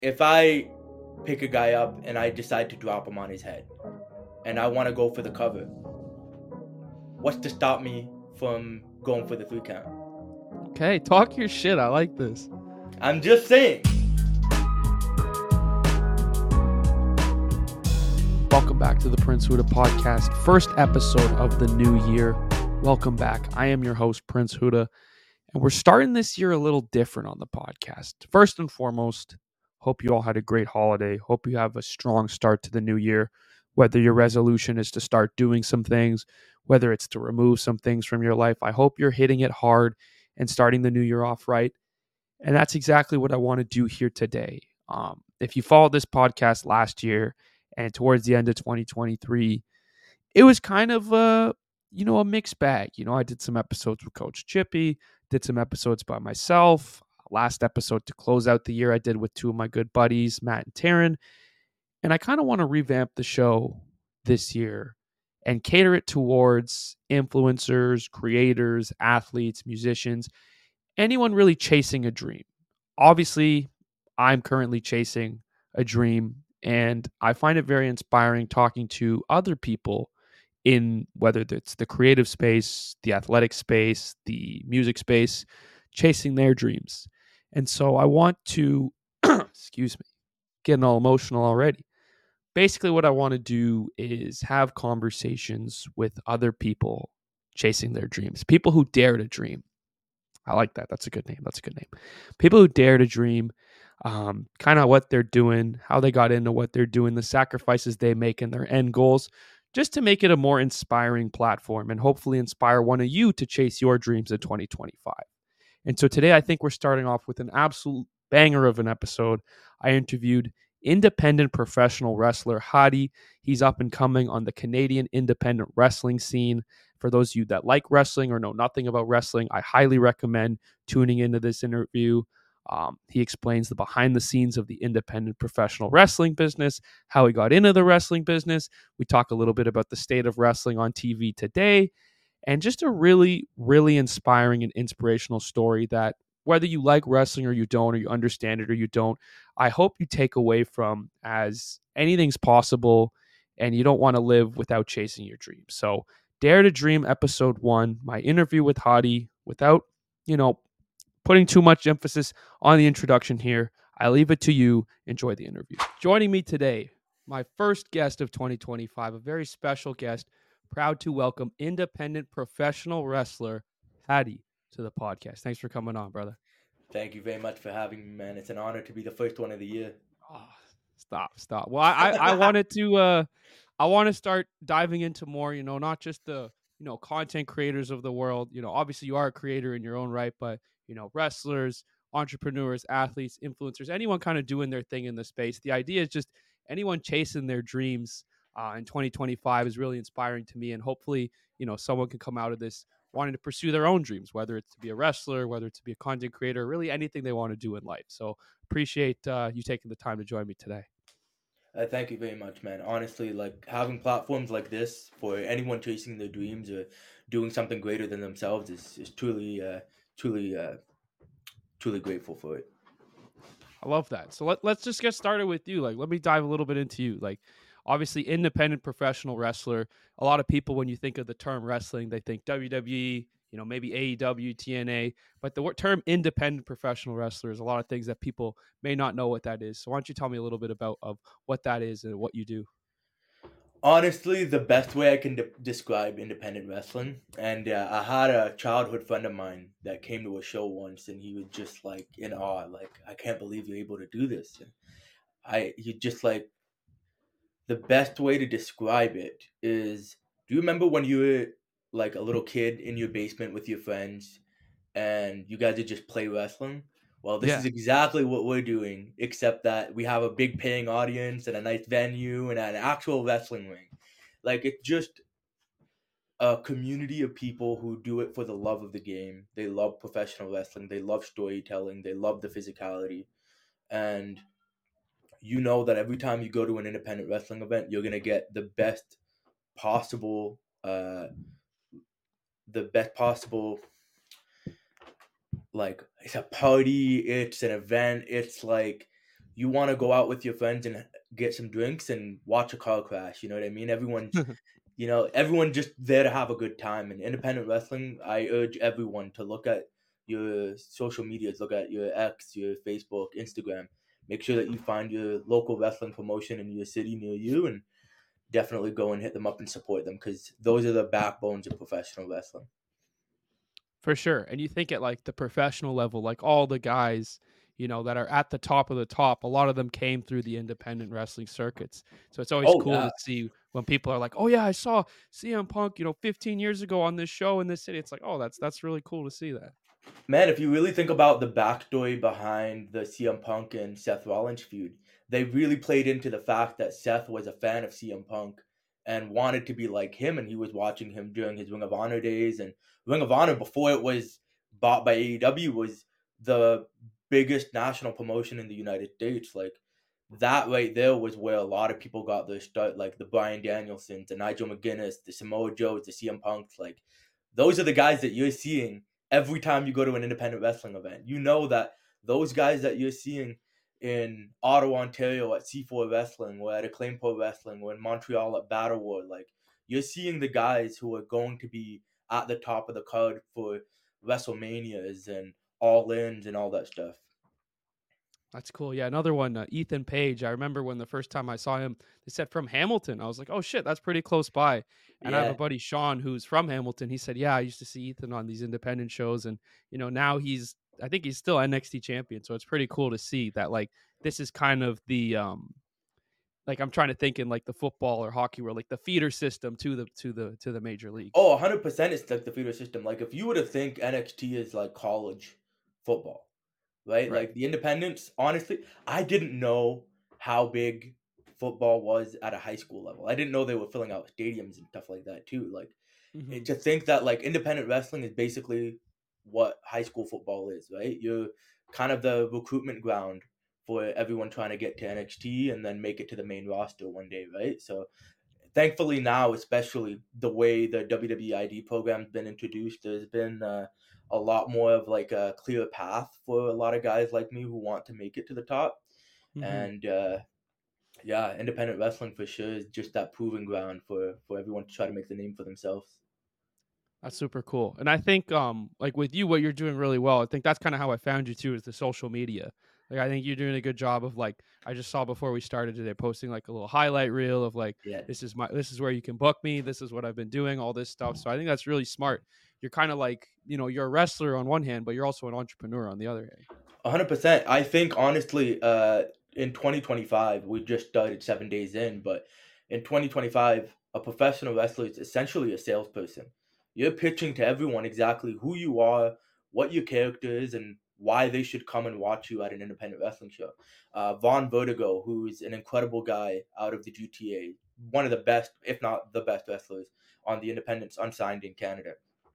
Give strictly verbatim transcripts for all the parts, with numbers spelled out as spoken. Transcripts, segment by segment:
if I pick a guy up and I decide to drop him on his head and I want to go for the cover, what's to stop me from going for the three count? Okay, talk your shit. I like this. I'm just saying. Welcome back to the Prince Huda podcast, first episode of the new year. Welcome back. I am your host, Prince Huda, and we're starting this year a little different on the podcast. First and foremost, hope you all had a great holiday. Hope you have a strong start to the new year, whether your resolution is to start doing some things, whether it's to remove some things from your life. I hope you're hitting it hard and starting the new year off right. And that's exactly what I want to do here today. Um, if you followed this podcast last year and towards the end of twenty twenty-three, it was kind of a, you know, a mixed bag. You know, I did some episodes with Coach Chippy, did some episodes by myself. Last episode to close out the year I did with two of my good buddies, Matt and Taryn. And I kind of want to revamp the show this year and cater it towards influencers, creators, athletes, musicians, anyone really chasing a dream. Obviously, I'm currently chasing a dream, and I find it very inspiring talking to other people in whether it's the creative space, the athletic space, the music space, chasing their dreams. And so I want to, excuse me, getting all emotional already. Basically, what I want to do is have conversations with other people chasing their dreams, people who dare to dream. I like that. That's a good name. That's a good name. People who dare to dream, um, kind of what they're doing, how they got into what they're doing, the sacrifices they make and their end goals, just to make it a more inspiring platform and hopefully inspire one of you to chase your dreams in twenty twenty-five. And so today I think we're starting off with an absolute banger of an episode. I interviewed independent professional wrestler Hadi. He's up and coming on the Canadian independent wrestling scene. For those of you that like wrestling or know nothing about wrestling, I highly recommend tuning into this interview. Um, he explains the behind the scenes of the independent professional wrestling business, how he got into the wrestling business. We talk a little bit about the state of wrestling on T V today, and just a really, really inspiring and inspirational story that whether you like wrestling or you don't, or you understand it or you don't, I hope you take away from as anything's possible and you don't want to live without chasing your dreams. So Dare to Dream episode one, my interview with Hadi, without, you know, putting too much emphasis on the introduction here. I leave it to you. Enjoy the interview. Joining me today, my first guest of twenty twenty-five, a very special guest, proud to welcome independent professional wrestler Hadi to the podcast. Thanks for coming on, brother. Thank you very much for having me, man. It's an honor to be the first one of the year. Oh, stop, stop. Well, I, I, I wanted to, uh, I want to start diving into more, you know, not just the, you know, content creators of the world. You know, obviously you are a creator in your own right, but, you know, wrestlers, entrepreneurs, athletes, influencers, anyone kind of doing their thing in the space. The idea is just anyone chasing their dreams uh, in twenty twenty-five is really inspiring to me. And hopefully, you know, someone can come out of this wanting to pursue their own dreams, whether it's to be a wrestler, whether it's to be a content creator, really anything they want to do in life. So appreciate uh, you taking the time to join me today. Uh, thank you very much, man. Honestly, like having platforms like this for anyone chasing their dreams or doing something greater than themselves is, is truly, uh, truly, uh, truly grateful for it. I love that. So let, let's just get started with you. Like, let me dive a little bit into you. Like, obviously, independent professional wrestler. A lot of people, when you think of the term wrestling, they think W W E, you know, maybe A E W, T N A. But the term independent professional wrestler is a lot of things that people may not know what that is. So why don't you tell me a little bit about of what that is and what you do? Honestly, the best way I can de- describe independent wrestling, and uh, I had a childhood friend of mine that came to a show once, and he was just like in awe, like I can't believe you're able to do this. And I, he just like the best way to describe it is, do you remember when you were like a little kid in your basement with your friends, and you guys would just play wrestling? Well, this Yeah. is exactly what we're doing, except that we have a big paying audience and a nice venue and an actual wrestling ring. Like it's just a community of people who do it for the love of the game. They love professional wrestling. They love storytelling. They love the physicality. And you know that every time you go to an independent wrestling event, you're going to get the best possible, uh, the best possible, like, it's a party, it's an event, it's like, you want to go out with your friends and get some drinks and watch a car crash. You know what I mean? Everyone's, you know, everyone just there to have a good time. And independent wrestling, I urge everyone to look at your social medias, look at your X, your Facebook, Instagram. Make sure that you find your local wrestling promotion in your city near you, and definitely go and hit them up and support them, because those are the backbones of professional wrestling. For sure. And you think at like the professional level, like all the guys, you know, that are at the top of the top, a lot of them came through the independent wrestling circuits. So it's always Oh cool yeah, to see when people are like, "Oh yeah, I saw C M Punk, you know, fifteen years ago on this show in this city." It's like, "Oh, that's that's really cool to see that." man, if you really think about the backstory behind the C M Punk and Seth Rollins feud, they really played into the fact that Seth was a fan of C M Punk and wanted to be like him, and he was watching him during his Ring of Honor days. And Ring of Honor, before it was bought by A E W, was the biggest national promotion in the United States. Like, that right there was where a lot of people got their start, like the Bryan Danielsons, the Nigel McGuinness, the Samoa Joes, the C M Punks. Like, those are the guys that you're seeing every time you go to an independent wrestling event. You know that those guys that you're seeing in Ottawa, Ontario at C four Wrestling, or at Acclaim Pro Wrestling, or in Montreal at Battle War, like, you're seeing the guys who are going to be at the top of the card for WrestleManias and All-Ins and all that stuff. That's cool. Yeah, another one, uh, Ethan Page. I remember when the first time I saw him, they said from Hamilton. I was like, "Oh shit, that's pretty close by." And I have a Yeah. buddy Sean who's from Hamilton. He said, "Yeah, I used to see Ethan on these independent shows, and you know now he's, I think he's still N X T champion. So it's pretty cool to see that like this is kind of the um like I'm trying to think in like the football or hockey world, like the feeder system to the to the to the major leagues." Oh, one hundred percent it's like the feeder system. Like, if you were to think N X T is like college football, right? Right. Like, the independents, honestly, I didn't know how big football was at a high school level. I didn't know they were filling out stadiums and stuff like that too. Like, Mm-hmm. it, to think that like independent wrestling is basically what high school football is, right? You're kind of the recruitment ground for everyone trying to get to N X T and then make it to the main roster one day, right? So thankfully now, especially the way the W W I D program's been introduced, there's been uh, a lot more of like a clear path for a lot of guys like me who want to make it to the top. Mm-hmm. And uh, yeah, independent wrestling for sure is just that proving ground for for everyone to try to make the name for themselves. That's super cool. And I think um like with you, what you're doing really well, I think that's kind of how I found you too, is the social media. Like I think you're doing a good job of like I just saw before we started today posting like a little highlight reel of like Yeah, this is my this is where you can book me, this is what I've been doing, all this stuff. So I think that's really smart. You're kind of like, you know, you're a wrestler on one hand, but you're also an entrepreneur on the other hand. one hundred percent. I think honestly, uh, in twenty twenty-five, we just started seven days in, but in twenty twenty-five, a professional wrestler is essentially a salesperson. You're pitching to everyone exactly who you are, what your character is, and why they should come and watch you at an independent wrestling show. Uh, Von Vertigo, who's an incredible guy out of the G T A, one of the best, if not the best wrestlers on the independents unsigned in Canada.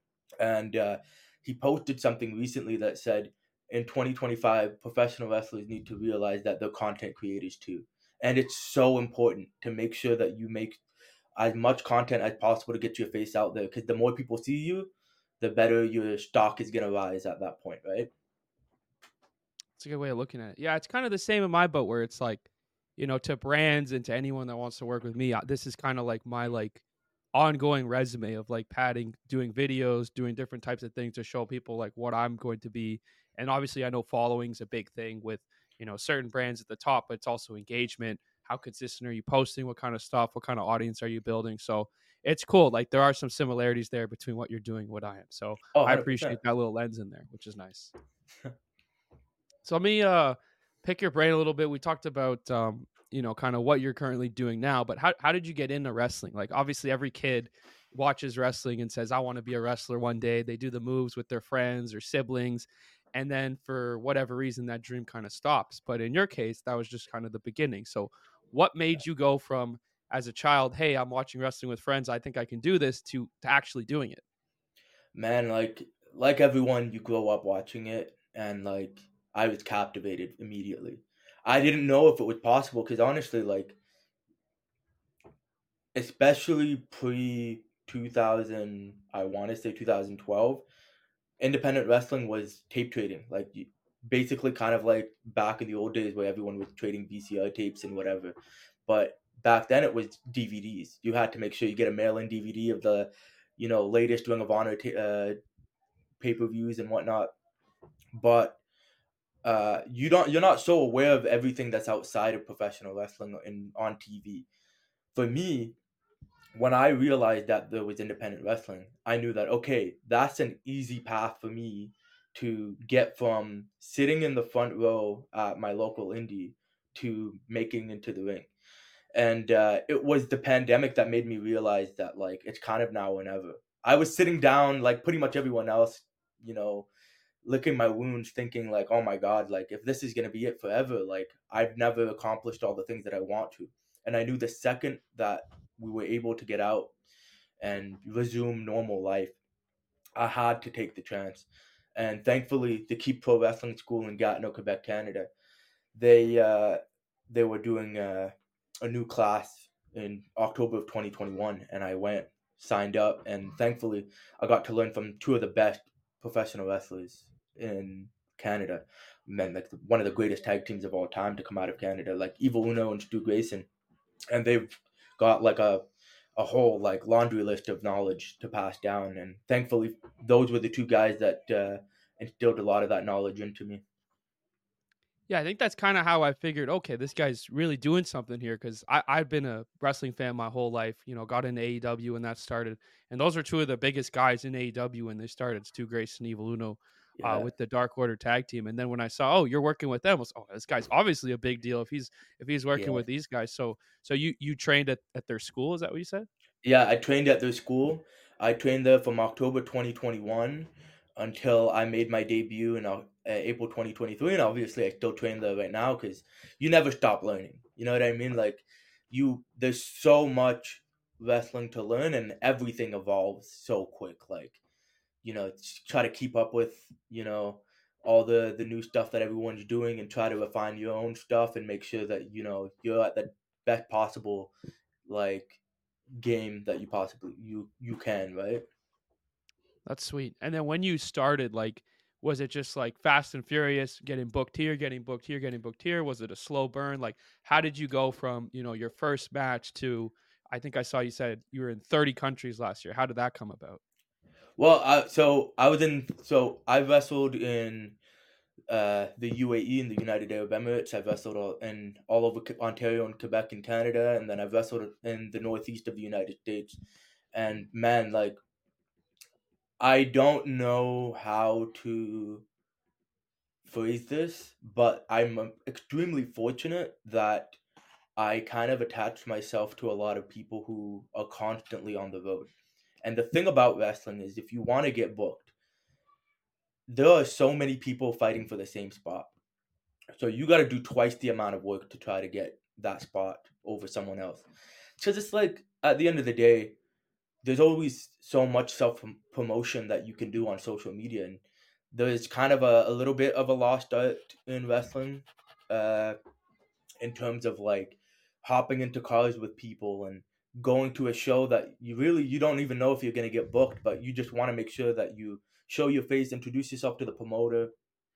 And uh, he posted something recently that said, in twenty twenty-five, professional wrestlers need to realize that they're content creators too. And it's so important to make sure that you make as much content as possible to get your face out there, because the more people see you, the better your stock is going to rise at that point, right? It's a good way of looking at it. Yeah, it's kind of the same in my boat where it's like, you know, to brands and to anyone that wants to work with me, uh, this is kind of like my like ongoing resume of like padding, doing videos, doing different types of things to show people like what I'm going to be. And obviously, I know following's a big thing with, you know, certain brands at the top, but it's also engagement. How consistent are you posting? What kind of stuff? What kind of audience are you building? So it's cool. Like there are some similarities there between what you're doing and what I am. So Oh, I one hundred percent. appreciate that little lens in there, which is nice. So let me uh pick your brain a little bit. We talked about um, you know, kind of what you're currently doing now, but how how did you get into wrestling? Like obviously every kid watches wrestling and says, I want to be a wrestler one day. They do the moves with their friends or siblings, and then for whatever reason that dream kind of stops. But in your case, that was just kind of the beginning. So what made you go from as a child, hey, I'm watching wrestling with friends, I think I can do this, to to actually doing it? Man, like like everyone, you grow up watching it, and like I was captivated immediately. I didn't know if it was possible, because honestly, like, especially pre two thousand, I want to say two thousand twelve, independent wrestling was tape trading. Like, basically kind of like back in the old days where everyone was trading V C R tapes and whatever. But back then it was D V Ds. You had to make sure you get a mail-in D V D of the, you know, latest Ring of Honor ta- uh, pay-per-views and whatnot. But uh, you don't you're not so aware of everything that's outside of professional wrestling in on T V. For me, when I realized that there was independent wrestling, I knew that, okay, that's an easy path for me to get from sitting in the front row at my local indie to making into the ring. And uh, it was the pandemic that made me realize that, like, it's kind of now or never. I was sitting down like pretty much everyone else, you know, licking my wounds, thinking like, oh my God, like if this is going to be it forever, like I've never accomplished all the things that I want to. And I knew the second that we were able to get out and resume normal life, I had to take the chance. And thankfully, the Keep Pro Wrestling School in Gatineau, Quebec, Canada, they uh, they were doing uh, a new class in October of twenty twenty-one, and I went, signed up, and thankfully, I got to learn from two of the best professional wrestlers in Canada. Men, like one of the greatest tag teams of all time to come out of Canada, like Evil Uno and Stu Grayson, and they've got like a a whole like laundry list of knowledge to pass down. And thankfully, those were the two guys that uh, instilled a lot of that knowledge into me. Yeah, I think that's kind of how I figured, okay, this guy's really doing something here, because I've been a wrestling fan my whole life, you know, got into A E W when that started. And those are two of the biggest guys in A E W when they started, Stu Grayson and Evil Uno, uh, Yeah, with the Dark Order tag team. And then when I saw, oh, you're working with them, I was, oh, this guy's obviously a big deal if he's if he's working yeah, with these guys. So so you you trained at, at their school, is that what you said? yeah. I trained at their school. I trained there from October twenty twenty-one until I made my debut in uh, April twenty twenty-three, and obviously I still train there right now because you never stop learning. You know what I mean? Like you, there's so much wrestling to learn, and everything evolves so quick. Like you know, try to keep up with, you know, all the the new stuff that everyone's doing, and try to refine your own stuff and make sure that, you know, you're at the best possible like game that you possibly you you can, right? That's sweet. And then when you started, like, was it just like Fast and Furious, getting booked here, getting booked here, getting booked here? Was it a slow burn? Like, how did you go from, you know, your first match to, I think I saw you said you were in thirty countries last year. How did that come about? Well, I, so I was in so I wrestled in uh, the U A E in the United Arab Emirates. I've wrestled all, in all over Ontario and Quebec and Canada, and then I've wrestled in the northeast of the United States. And man, like I don't know how to phrase this, but I'm extremely fortunate that I kind of attach myself to a lot of people who are constantly on the road. And the thing about wrestling is if you want to get booked, there are so many people fighting for the same spot. So you got to do twice the amount of work to try to get that spot over someone else. Because it's like, at the end of the day, there's always so much self promotion that you can do on social media. And there's kind of a, a little bit of a lost art in wrestling uh, in terms of like hopping into cars with people and going to a show that you really you don't even know if you're going to get booked, but you just want to make sure that you show your face, introduce yourself to the promoter,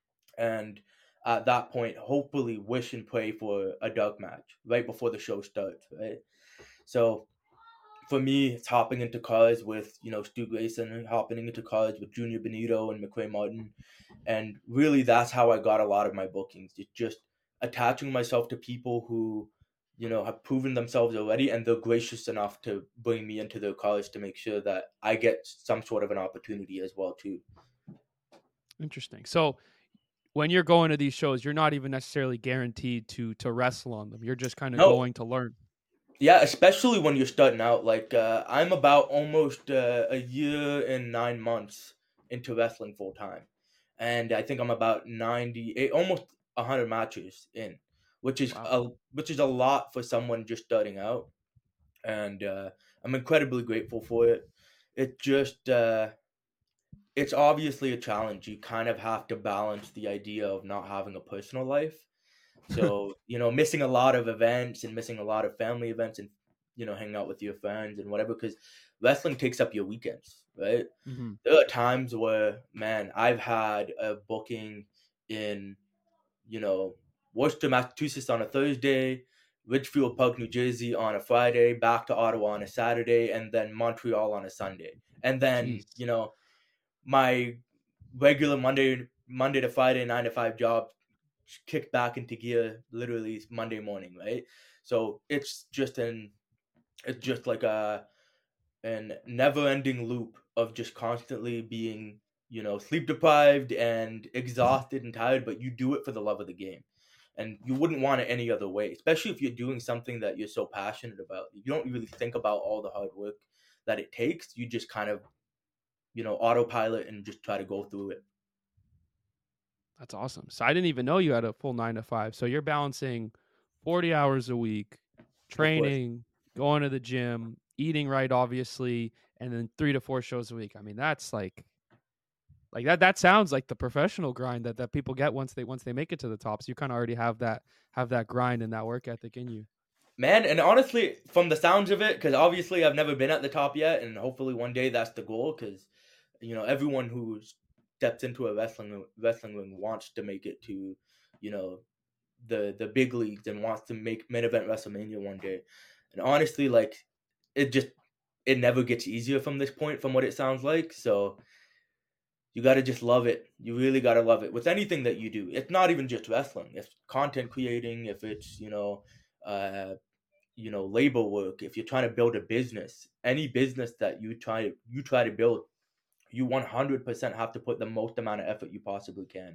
and at that point hopefully wish and pray for a dark match right before the show starts, right? So for me, it's hopping into cars with, you know, Stu Grayson, hopping into cars with Junior Benito and McQuay Martin. And really, that's how I got a lot of my bookings. It's just attaching myself to people who, you know, have proven themselves already, and they're gracious enough to bring me into their cars to make sure that I get some sort of an opportunity as well, too. Interesting. So when you're going to these shows, you're not even necessarily guaranteed to to wrestle on them. You're just kind of No, going to learn. yeah, especially when you're starting out. Like, uh, I'm about almost uh, a year and nine months into wrestling full time, and I think I'm about ninety, eh, almost a hundred matches in, which is Wow. a which is a lot for someone just starting out, and uh, I'm incredibly grateful for it. It just uh, it's obviously a challenge. You kind of have to balance the idea of not having a personal life, so, you know, missing a lot of events and missing a lot of family events and, you know, hanging out with your friends and whatever, because wrestling takes up your weekends, right? hmm There are times where, man, I've had a booking in, you know, Worcester, Massachusetts on a Thursday, Ridgefield Park, New Jersey on a Friday, back to Ottawa on a Saturday, and then Montreal on a Sunday. And then, Jeez. you know, my regular Monday Monday to Friday nine to five job kicked back into gear literally Monday morning, right? So it's just an it's just like a an never ending loop of just constantly being, you know, sleep deprived and exhausted and tired, but you do it for the love of the game. And you wouldn't want it any other way, especially if you're doing something that you're so passionate about. You don't really think about all the hard work that it takes. You just kind of, you know, autopilot and just try to go through it. That's awesome. So I didn't even know you had a full nine to five. So you're balancing forty hours a week, training, going to the gym, eating right, obviously, and then three to four shows a week. I mean, that's like, like that. That sounds like the professional grind that, that people get once they once they make it to the top. So you kind of already have that have that grind and that work ethic in you. Man, and honestly, from the sounds of it, because obviously I've never been at the top yet, and hopefully one day that's the goal. Because, you know, everyone who steps into a wrestling wrestling ring wants to make it to, you know, the the big leagues and wants to make main event WrestleMania one day. And honestly, like, it just it never gets easier from this point, from what it sounds like. So you got to just love it. You really got to love it with anything that you do. It's not even just wrestling. If content creating, if it's, you know, uh, you know, labor work, if you're trying to build a business, any business that you try you try to build, you one hundred percent have to put the most amount of effort you possibly can.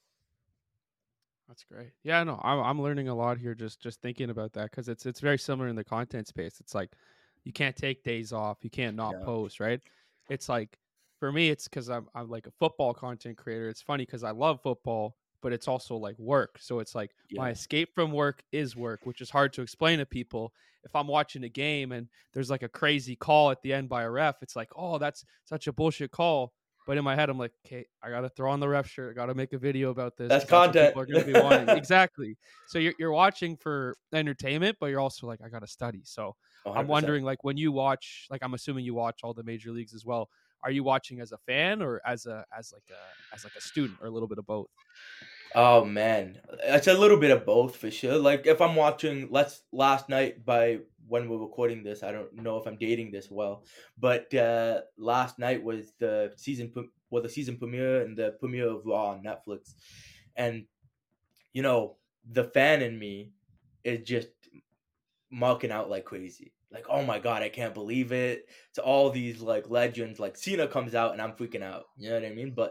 That's great. Yeah, no, I'm I'm learning a lot here just just thinking about that, because it's it's very similar in the content space. It's like you can't take days off, you can't not Yeah. post, right? It's like for me, it's because I'm I'm like a football content creator. It's funny because I love football, but it's also like work. So it's like my Yeah. escape from work is work, which is hard to explain to people. If I'm watching a game and there's like a crazy call at the end by a ref, it's like, oh, that's such a bullshit call. But in my head, I'm like, okay, I got to throw on the ref shirt. I got to make a video about this That's because that's what content. people are going to be wanting. Exactly. So you're, you're watching for entertainment, but you're also like, I got to study. So I'm one hundred percent. wondering, like, when you watch, like, I'm assuming you watch all the major leagues as well. Are you watching as a fan or as a, as like a, as like a student, or a little bit of both? Oh man, it's a little bit of both for sure. Like if I'm watching, let's last night by when we're recording this, I don't know if I'm dating this well, but uh, last night was the season, well, the season premiere and the premiere of Raw on Netflix, and you know the fan in me is just marking out like crazy. Like, oh my god, I can't believe it. To all these like legends, like Cena comes out and I'm freaking out. You know what I mean? But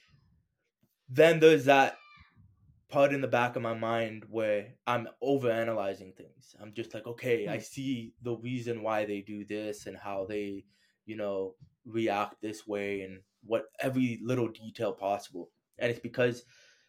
then there's that part in the back of my mind where I'm overanalyzing things. I'm just like, okay, I see the reason why they do this and how they, you know, react this way and what every little detail possible. And it's because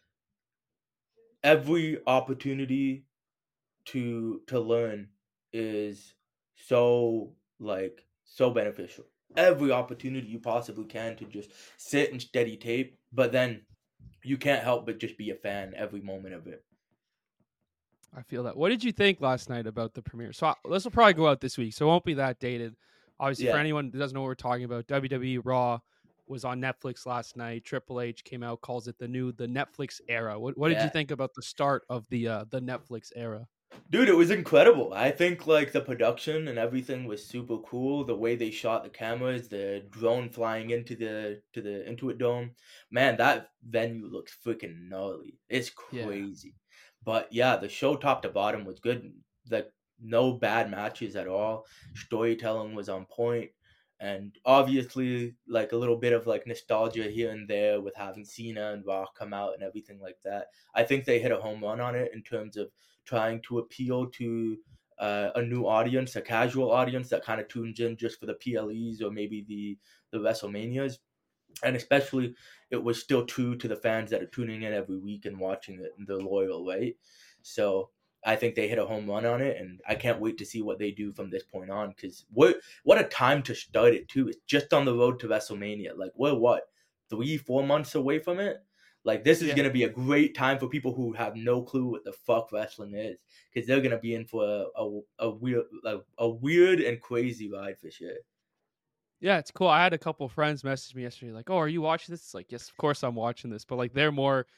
every opportunity to to learn is so like so beneficial. Every opportunity you possibly can to just sit and steady tape, but then you can't help but just be a fan every moment of it. I feel that. What did you think last night about the premiere? So this will probably go out this week, so it won't be that dated. Obviously, Yeah. for anyone who doesn't know what we're talking about, W W E Raw was on Netflix last night. Triple H came out, calls it the new the Netflix era. What what did Yeah. you think about the start of the uh, the Netflix era? Dude, it was incredible. I think like the production and everything was super cool. The way they shot the cameras, the drone flying into the to the Intuit Dome. Man, that venue looks freaking gnarly. It's Yeah. crazy. But yeah, the show top to bottom was good. Like no bad matches at all. Storytelling was on point. And obviously like a little bit of like nostalgia here and there with having Cena and Rock come out and everything like that. I think they hit a home run on it in terms of trying to appeal to uh, a new audience, a casual audience that kind of tunes in just for the P L Es or maybe the the WrestleManias. And especially, it was still true to the fans that are tuning in every week and watching it, and they're loyal, right? So I think they hit a home run on it, and I can't wait to see what they do from this point on. Because what what a time to start it too! It's just on the road to WrestleMania. Like we're what three, four months away from it. Like this is Yeah. gonna be a great time for people who have no clue what the fuck wrestling is, because they're gonna be in for a a, a weird a, a weird and crazy ride for sure. Yeah, it's cool. I had a couple friends message me yesterday, like, "Oh, are you watching this?" It's like, yes, of course I'm watching this, but like they're more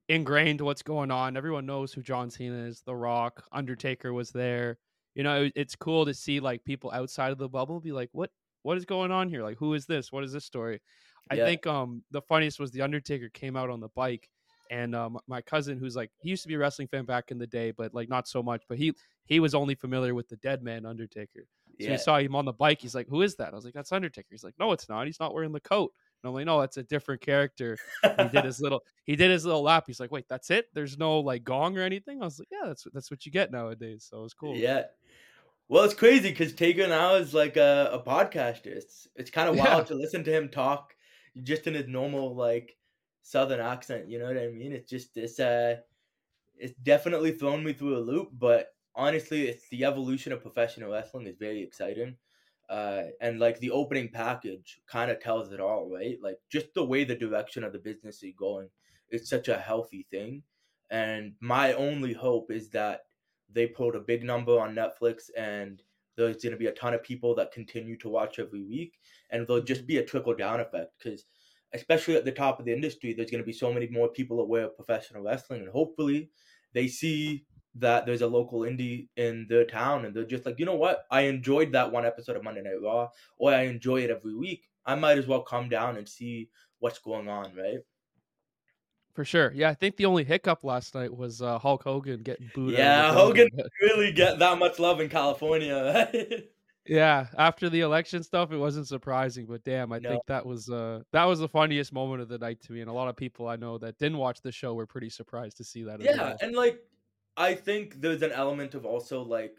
ingrained what's going on. Everyone knows who John Cena is, The Rock, Undertaker was there. You know, it, it's cool to see like people outside of the bubble be like, "What what is going on here? Like, who is this? What is this story?" I Yeah, think um the funniest was the Undertaker came out on the bike, and um my cousin, who's like, he used to be a wrestling fan back in the day, but like not so much. But he he was only familiar with the Dead Man Undertaker. So he yeah, saw him on the bike. He's like, "Who is that?" I was like, "That's Undertaker." He's like, "No, it's not. He's not wearing the coat." And I'm like, "No, that's a different character." And he did his little he did his little lap. He's like, "Wait, that's it? There's no like gong or anything?" I was like, "Yeah, that's that's what you get nowadays." So it was cool. yeah. Well, it's crazy because Taker now is like a, a podcaster. It's it's kind of Yeah, wild to listen to him talk just in his normal like southern accent. You know what I mean? It's just it's uh it's definitely thrown me through a loop. But honestly, it's the evolution of professional wrestling is very exciting. Uh, and like the opening package kind of tells it all, right? Like just the way the direction of the business is going, it's such a healthy thing. And my only hope is that they put a big number on Netflix and there's going to be a ton of people that continue to watch every week, and there'll just Mhm. be a trickle down effect because especially at the top of the industry there's going to be so many more people aware of professional wrestling, and hopefully they see that there's a local indie in their town and they're just like, you know what, I enjoyed that one episode of Monday Night Raw, or I enjoy it every week, I might as well come down and see what's going on, right? For sure. Yeah, I think the only hiccup last night was uh, Hulk Hogan getting booed out of the Yeah, Hogan building. really get that much love in California, right? Yeah, after the election stuff, it wasn't surprising, but damn, I No. think that was uh that was the funniest moment of the night to me, and a lot of people I know that didn't watch the show were pretty surprised to see that as Yeah, well. and like I think there's an element of also like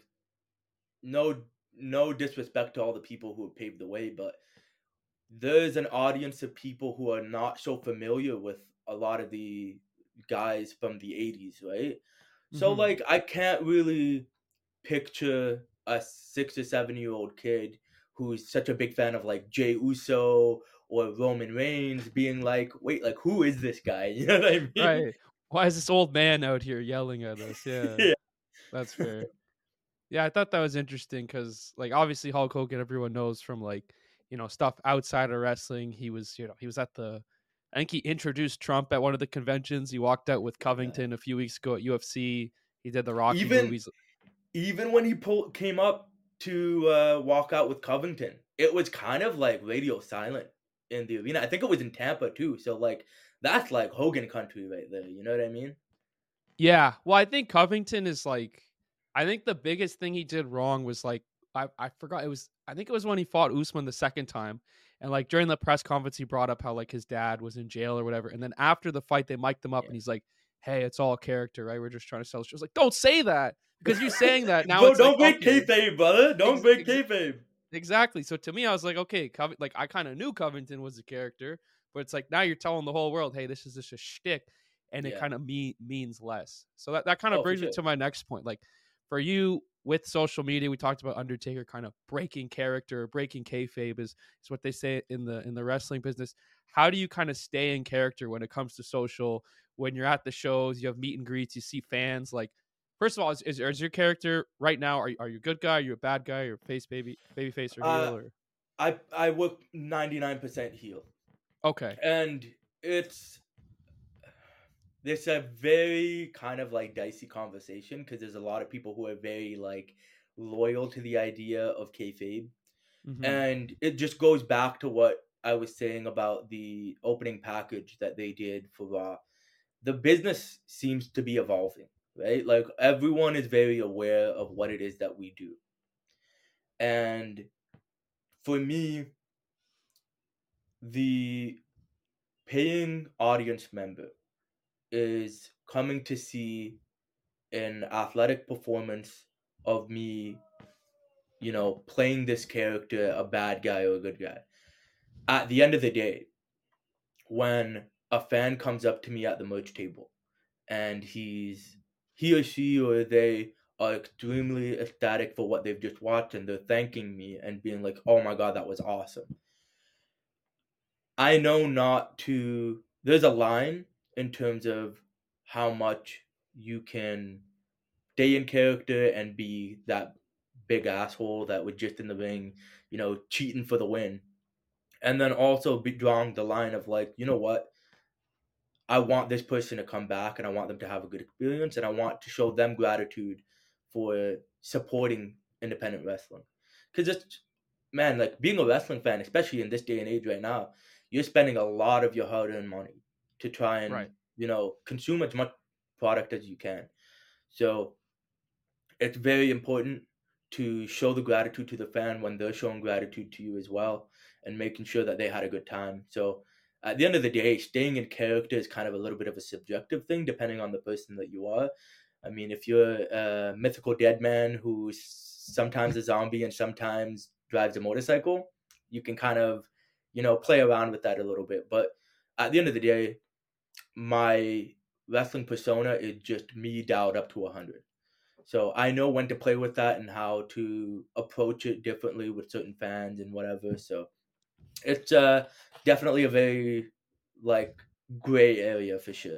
no no disrespect to all the people who have paved the way, but there's an audience of people who are not so familiar with a lot of the guys from the eighties, right? So Mhm. like I can't really picture a six or seven year old kid who's such a big fan of like Jay Uso or Roman Reigns being like, wait, like who is this guy? You know what I mean? Right. Why is this old man out here yelling at us? Yeah, Yeah. that's fair. Yeah, I thought that was interesting because, like, obviously Hulk Hogan, everyone knows from like, you know, stuff outside of wrestling. He was, you know, he was at the, I think he introduced Trump at one of the conventions. He walked out with Yeah. Covington a few weeks ago at U F C. He did the Rocky Even movies. even when he pulled came up to uh, walk out with Covington, it was kind of like radio silent in the arena. I think it was in Tampa too. So like that's like Hogan country right there. You know what I mean? Yeah, well, I think Covington is like, I think the biggest thing he did wrong was like, I I forgot it was, I think it was when he fought Usman the second time, and like during the press conference he brought up how like his dad was in jail or whatever, and then after the fight they mic'd him up Yeah. and he's like, "Hey, it's all character, right? We're just trying to sell." She was like, "Don't say that," because you saying that now Bro, it's like don't break okay, kayfabe, brother. Don't ex- break ex- kayfabe. exactly. So to me, I was like, okay, Cov- like I kind of knew Covington was a character, but it's like now you're telling the whole world, hey, this is just a shtick, and it Yeah. kind of me- means less. So that, that kind of Oh, for brings me sure. to my next point. Like for you with social media, we talked about Undertaker kind of breaking character, breaking kayfabe is is what they say in the in the wrestling business. How do you kind of stay in character when it comes to social? When you're at the shows, you have meet and greets, you see fans, like. First of all, is, is, is your character right now? Are you, are you a good guy? Are you a bad guy? Or face baby, baby face or Uh, heel? Or I I work ninety-nine percent heel, okay, and it's it's a very kind of like dicey conversation because there's a lot of people who are very like loyal to the idea of kayfabe, mm-hmm. and it just goes back to what I was saying about the opening package that they did for Raw. The business seems to be evolving, right? Like everyone is very aware of what it is that we do, and for me, the paying audience member is coming to see an athletic performance of me, you know, playing this character, a bad guy or a good guy. At the end of the day, when a fan comes up to me at the merch table and he's he or she or they are extremely ecstatic for what they've just watched and they're thanking me and being like, "Oh my god, that was awesome." I know not to there's a line in terms of how much you can stay in character and be that big asshole that was just in the ring, you know, cheating for the win. And then also be drawing the line of like, you know what? I want this person to come back and I want them to have a good experience and I want to show them gratitude for supporting independent wrestling. Because it's, man, like being a wrestling fan, especially in this day and age right now, you're spending a lot of your hard earned money to try and, Right. you know, consume as much product as you can. So it's very important to show the gratitude to the fan when they're showing gratitude to you as well and making sure that they had a good time. So at the end of the day, staying in character is kind of a little bit of a subjective thing depending on the person that you are. I mean, if you're a mythical dead man who's sometimes a zombie and sometimes drives a motorcycle, you can kind of, you know, play around with that a little bit. But at the end of the day, my wrestling persona is just me dialed up to one hundred. So I know when to play with that and how to approach it differently with certain fans and whatever. So it's uh, definitely a very like gray area for sure.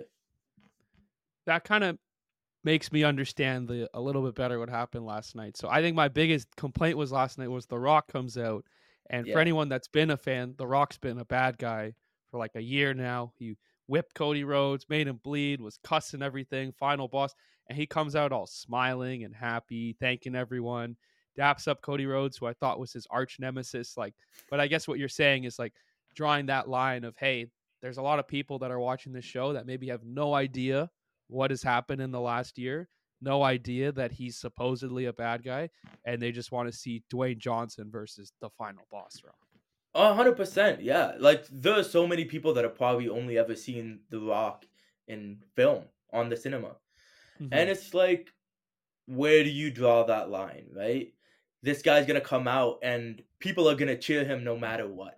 That kind of makes me understand the a little bit better what happened last night. So I think my biggest complaint was last night was The Rock comes out, and Yeah. for anyone that's been a fan, The Rock's been a bad guy for like a year now. He whipped Cody Rhodes, made him bleed, was cussing everything, final boss, and he comes out all smiling and happy, thanking everyone, daps up Cody Rhodes, who I thought was his arch nemesis. Like, but I guess what you're saying is like drawing that line of, hey, there's a lot of people that are watching this show that maybe have no idea what has happened in the last year, no idea that he's supposedly a bad guy, and they just want to see Dwayne Johnson versus the final boss Rock. A hundred percent, yeah. Like there are so many people that have probably only ever seen The Rock in film on the cinema. Mhm. And it's like, where do you draw that line, right? This guy's gonna come out and people are gonna cheer him no matter what.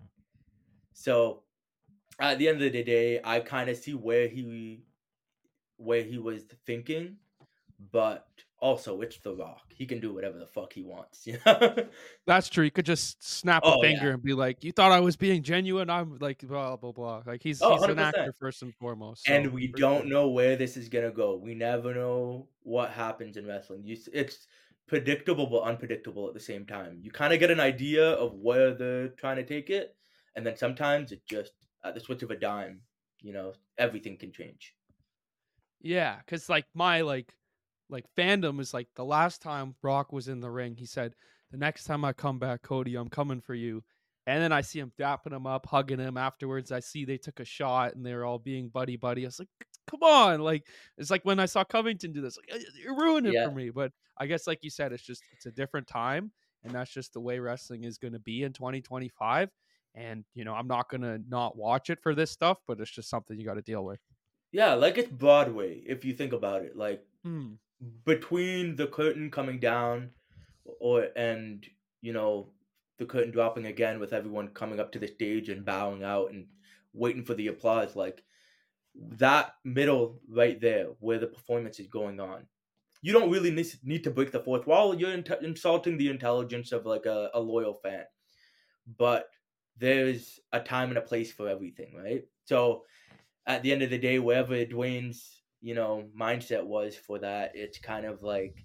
So at the end of the day, I kind of see where he where he was thinking, but also it's The Rock. He can do whatever the fuck he wants, you know? That's true. You could just snap Oh, a finger yeah. and be like, "You thought I was being genuine? I'm like blah blah blah." Like he's Oh, he's an one hundred percent. actor first and foremost. And So we for don't sure. know where this is gonna go. We never know what happens in wrestling. You, s- it's predictable but unpredictable at the same time. You kind of get an idea of where they're trying to take it, and then sometimes it just at the switch of a dime, you know, everything can change. Yeah, because like my like like fandom is like the last time Brock was in the ring, he said, "The next time I come back, Cody, I'm coming for you." And then I see him dapping him up, hugging him. Afterwards, I see they took a shot and they were all being buddy buddy. I was like, "Come on!" Like it's like when I saw Covington do this, like you're ruining it Yeah, for me. But I guess, like you said, it's just it's a different time, and that's just the way wrestling is going to be in twenty twenty-five. And you know, I'm not gonna not watch it for this stuff, but it's just something you got to deal with. yeah, like it's Broadway if you think about it. Like Hmm. between the curtain coming down, or and you know the curtain dropping again with everyone coming up to the stage and bowing out and waiting for the applause, like that middle right there where the performance is going on, you don't really need, need to break the fourth wall. You're in- insulting the intelligence of like a, a loyal fan, but there's a time and a place for everything, right? So at the end of the day, wherever Dwayne's, you know, mindset was for that, it's kind of like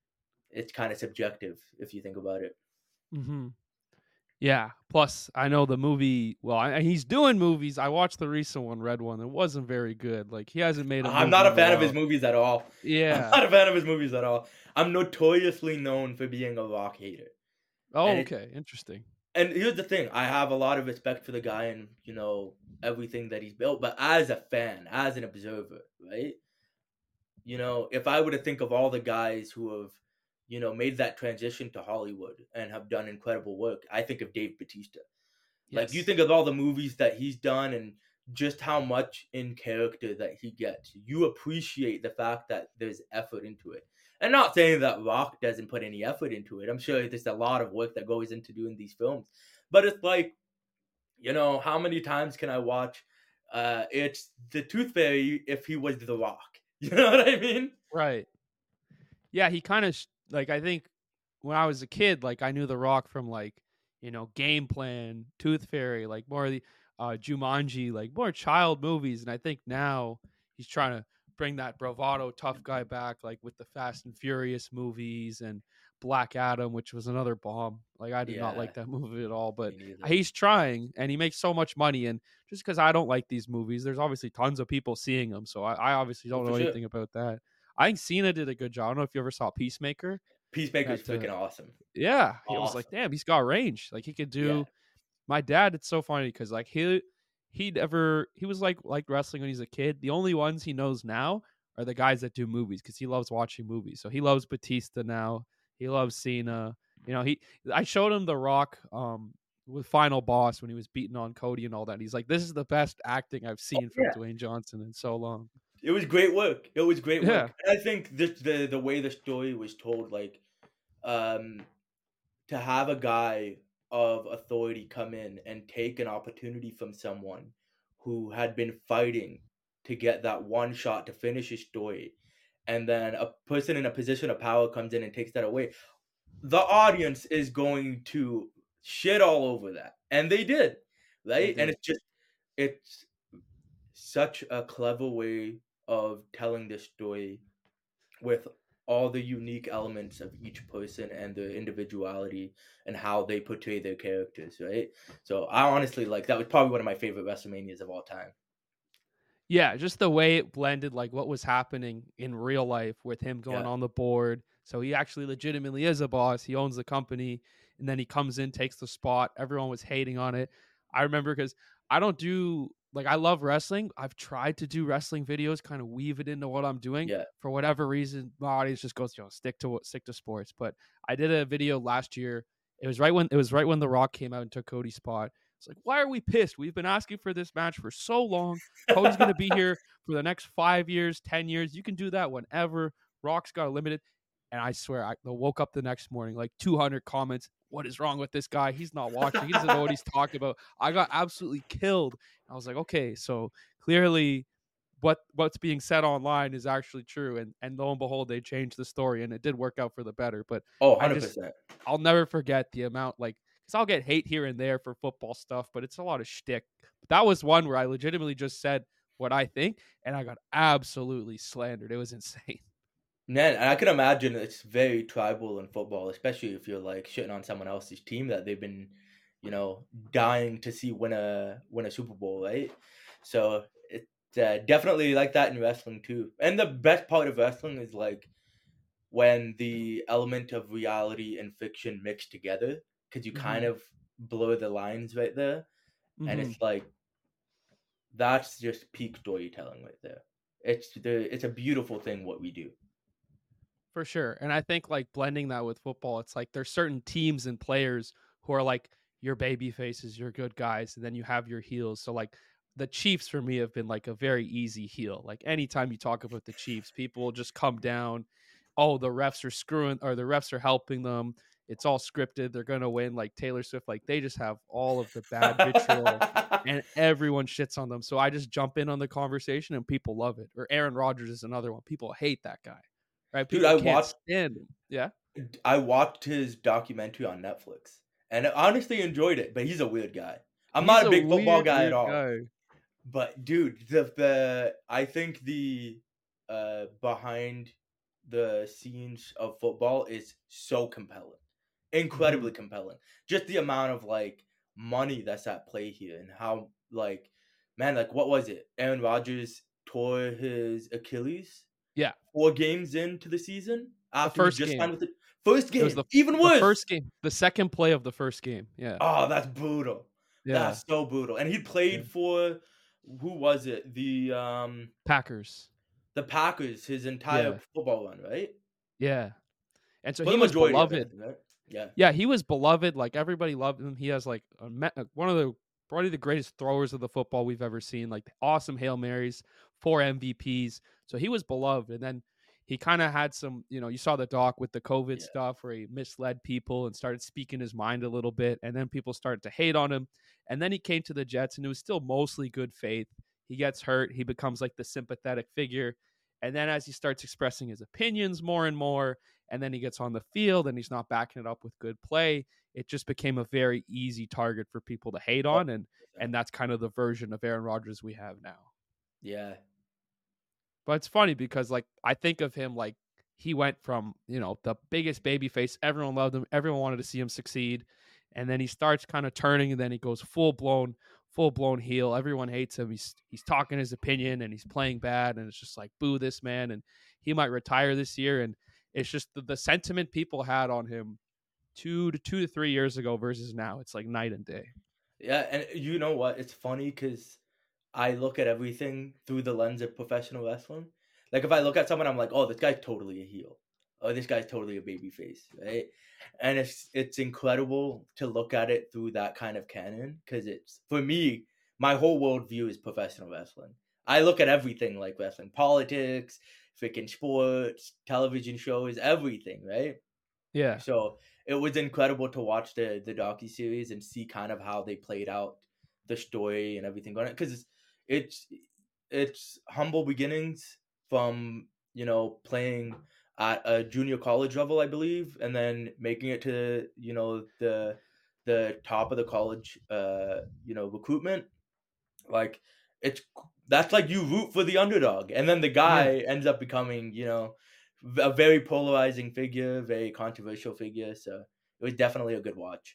it's kind of subjective if you think about it. Mm-hmm. Yeah. Plus, I know the movie. Well, I, he's doing movies. I watched the recent one, Red One. It wasn't very good. Like he hasn't made a movie. I'm not a in fan of while. his movies at all. Yeah. I'm not a fan of his movies at all. I'm notoriously known for being a Rock hater. Oh, And it, okay. Interesting. and here's the thing: I have a lot of respect for the guy and you know everything that he's built. But as a fan, as an observer, right? You know, if I were to think of all the guys who have, you know, made that transition to Hollywood and have done incredible work, I think of Dave Bautista. Like Yes. you think of all the movies that he's done and just how much in character that he gets. You appreciate the fact that there's effort into it. And not saying that Rock doesn't put any effort into it. I'm sure there's a lot of work that goes into doing these films. But it's like, you know, how many times can I watch uh it's the Tooth Fairy if he was The Rock? You know what I mean? Right. Yeah. He kind of sh- like I think when I was a kid, like I knew The Rock from like you know Game Plan, Tooth Fairy, like more of the uh, Jumanji, like more child movies. And I think now he's trying to bring that bravado tough guy back, like with the Fast and Furious movies and Black Adam, which was another bomb. Like, I did not Yeah, like that movie at all, but me neither. he's trying, and he makes so much money. And just because I don't like these movies, there's obviously tons of people seeing them, so I, I obviously don't For know sure. anything about that. I think Cena did a good job. I don't know if you ever saw Peacemaker. Peacemaker's That, uh, freaking awesome. Yeah, it was Awesome. like, damn, he's got range. Like, he could do. Yeah. My dad, it's so funny because like he he never he was like like wrestling when he's a kid. The only ones he knows now are the guys that do movies because he loves watching movies. So he loves Batista now. He loves Cena. You know, he I showed him The Rock um with Final Boss when he was beating on Cody and all that. He's like, this is the best acting I've seen from yeah. Dwayne Johnson in so long. It was great work. It was great Yeah. work. And I think the, the the way the story was told, like, um, to have a guy of authority come in and take an opportunity from someone who had been fighting to get that one shot to finish his story, and then a person in a position of power comes in and takes that away, the audience is going to shit all over that. And they did, right? They did. And it's just, it's such a clever way of telling this story with all the unique elements of each person and their individuality and how they portray their characters, right? So I honestly, like, that was probably one of my favorite WrestleManias of all time. Yeah, just the way it blended like what was happening in real life with him going Yeah. on the board. So he actually legitimately is a boss. He owns the company, and then he comes in, takes the spot. Everyone was hating on it. I remember because I don't do like I love wrestling. I've tried to do wrestling videos, kind of weave it into what I'm doing. Yeah. For whatever reason, my audience just goes, you know, stick to stick to sports. But I did a video last year. It was right when it was right when The Rock came out and took Cody's spot. It's like, why are we pissed? We've been asking for this match for so long. Cody's going to be here for the next five years, ten years. You can do that whenever. Rock's got a limited. And I swear, I woke up the next morning, like two hundred comments. What is wrong with this guy? He's not watching. He doesn't know what he's talking about. I got absolutely killed. I was like, okay, so clearly what what's being said online is actually true. And and lo and behold, they changed the story, and it did work out for the better. But Oh, I one hundred just, percent. I'll never forget the amount, like, because I'll get hate here and there for football stuff, but it's a lot of shtick. But that was one where I legitimately just said what I think, and I got absolutely slandered. It was insane. Man, and I can imagine it's very tribal in football, especially if you're like shitting on someone else's team that they've been, you know, dying to see win a win a Super Bowl, right? So it's uh, definitely like that in wrestling too. And the best part of wrestling is like when the element of reality and fiction mix together, because you Mhm. kind of blur the lines right there, and Mhm. it's like that's just peak storytelling right there. It's the it's a beautiful thing what we do. For sure. And I think like blending that with football, it's like there's certain teams and players who are like your baby faces, your good guys, and then you have your heels. So like the Chiefs for me have been like a very easy heel. Like anytime you talk about the Chiefs, people will just come down. Oh, the refs are screwing or the refs are helping them. It's all scripted. They're gonna win. Like Taylor Swift, like they just have all of the bad vitriol and everyone shits on them. So I just jump in on the conversation and people love it. Or Aaron Rodgers is another one. People hate that guy. Right? Dude, People I can't watched stand him. Yeah. I watched his documentary on Netflix and I honestly enjoyed it, but he's a weird guy. I'm He's not a a big football weird, guy at weird all. guy. But dude, the the I think the uh behind the scenes of football is so compelling. Incredibly Mhm. compelling. Just the amount of like money that's at play here and how like man, like what was it? Aaron Rodgers tore his Achilles Yeah. four games into the season The after he first just game. signed with the first It was game. the Even the worse. first game. The second play of the first game. Yeah. Oh, that's brutal. Yeah. That's so brutal. And he played Yeah. for who was it? The um Packers. the Packers his entire Yeah. football run, right? Yeah. And so For he the was majority of beloved. it, right? Yeah. Yeah, he was beloved. Like everybody loved him. He has like a, me- uh, one of the probably the greatest throwers of the football we've ever seen. Like awesome Hail Marys, four M V Ps. So he was beloved. And then he kind of had some, you know, you saw the doc with the COVID Yeah. stuff where he misled people and started speaking his mind a little bit. And then people started to hate on him. And then he came to the Jets and it was still mostly good faith. He gets hurt. He becomes like the sympathetic figure. And then as he starts expressing his opinions more and more, and then he gets on the field and he's not backing it up with good play, it just became a very easy target for people to hate on. And and that's kind of the version of Aaron Rodgers we have now. Yeah. But it's funny because like I think of him like he went from, you know, the biggest baby face. Everyone loved him. Everyone wanted to see him succeed. And then he starts kind of turning, and then he goes full blown, full blown heel. Everyone hates him. He's he's talking his opinion, and he's playing bad, and it's just like, boo this man, and he might retire this year. And it's just the, the sentiment people had on him two to two to three years ago versus now. It's like night and day. Yeah, and you know what? It's funny because I look at everything through the lens of professional wrestling. Like if I look at someone, I'm like, oh, this guy's totally a heel. Oh, this guy's totally a babyface, right? And it's it's incredible to look at it through that kind of canon because it's, for me, my whole worldview is professional wrestling. I look at everything like wrestling, politics, freaking sports, television shows, everything, right? Yeah. So it was incredible to watch the the docuseries and see kind of how they played out the story and everything going on, because it's, it's it's humble beginnings from, you know, playing at a junior college level, I believe, and then making it to, you know, the the top of the college uh you know recruitment. Like it's that's like you root for the underdog, and then the Yeah. guy ends up becoming, you know, a very polarizing figure, very controversial figure. So it was definitely a good watch.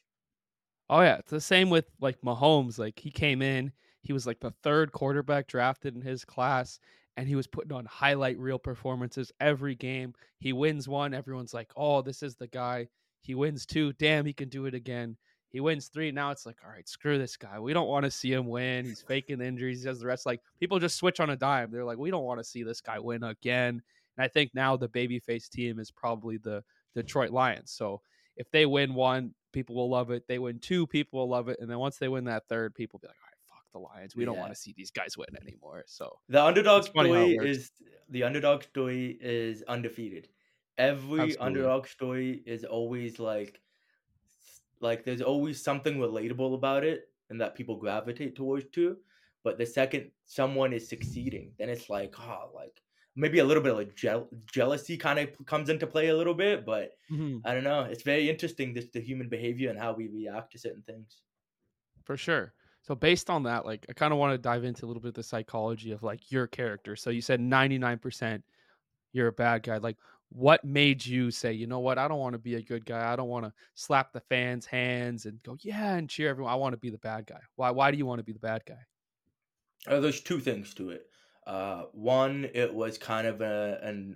Oh yeah, it's the same with like Mahomes. Like he came in, he was like the third quarterback drafted in his class, and he was putting on highlight reel performances every game. He wins one, everyone's like, "Oh, this is the guy." He wins two, damn, he can do it again. He wins three, now it's like, "All right, screw this guy. We don't want to see him win. He's faking injuries. He does the rest." Like people just switch on a dime. They're like, "We don't want to see this guy win again." And I think now the babyface team is probably the Detroit Lions. So if they win one, people will love it. They win two, people will love it. And then once they win that third, people will be like, all right, fuck the Lions. We don't Yeah. want to see these guys win anymore. So The underdog it's funny how it story works. is the underdog story is undefeated. Every Absolutely. underdog story is always like like there's always something relatable about it and that people gravitate towards too. But the second someone is succeeding, then it's like, oh, like maybe a little bit of like jeal- jealousy kind of comes into play a little bit, but Mhm. I don't know. It's very interesting, this the human behavior and how we react to certain things. For sure. So based on that, like I kind of want to dive into a little bit of the psychology of like your character. So you said ninety-nine percent you're a bad guy. Like what made you say, you know what, I don't want to be a good guy. I don't want to slap the fans' hands and go, yeah, and cheer everyone. I want to be the bad guy. Why why do you want to be the bad guy? Uh, there's two things to it. Uh, one, it was kind of a an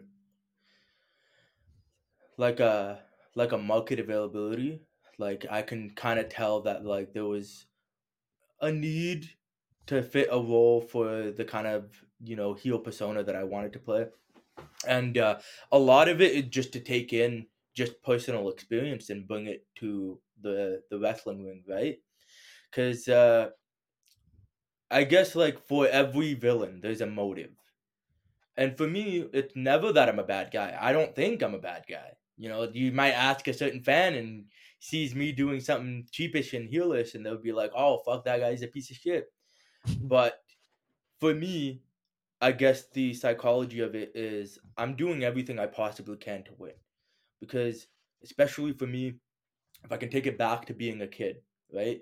like a like a market availability. Like I can kind of tell that like there was a need to fit a role for the kind of, you know, heel persona that I wanted to play, and uh, a lot of it is just to take in just personal experience and bring it to the the wrestling ring, right? Because uh, I guess like for every villain, there's a motive. And for me, it's never that I'm a bad guy. I don't think I'm a bad guy. You know, you might ask a certain fan and sees me doing something cheapish and heelish, and they'll be like, "Oh, fuck that guy, he's a piece of shit." But for me, I guess the psychology of it is I'm doing everything I possibly can to win. Because especially for me, if I can take it back to being a kid, right?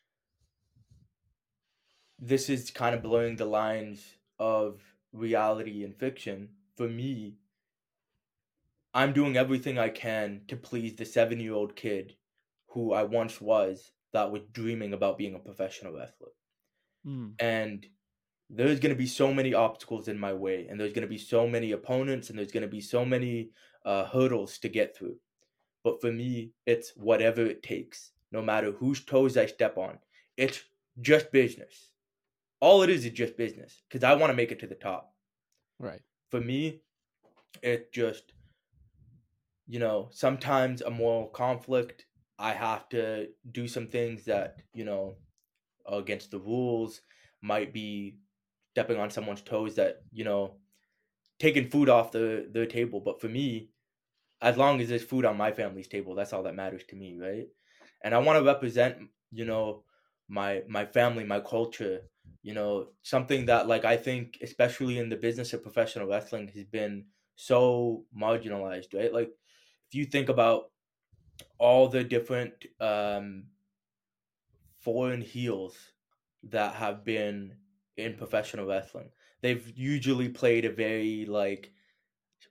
This is kind of blurring the lines of reality and fiction. For me, I'm doing everything I can to please the seven year old kid who I once was that was dreaming about being a professional wrestler. Mm. And there's going to be so many obstacles in my way, and there's going to be so many opponents, and there's going to be so many uh, hurdles to get through. But for me, it's whatever it takes, no matter whose toes I step on. It's just business. All it is is just business because I want to make it to the top. Right. For me, it just, you know, sometimes a moral conflict. I have to do some things that, you know, are against the rules, might be stepping on someone's toes that, you know, taking food off the, the table. But for me, as long as there's food on my family's table, that's all that matters to me, right? And I want to represent, you know, my my family, my culture, you know, something that like I think, especially in the business of professional wrestling, has been so marginalized, right? Like if you think about all the different um, foreign heels that have been in professional wrestling, they've usually played a very like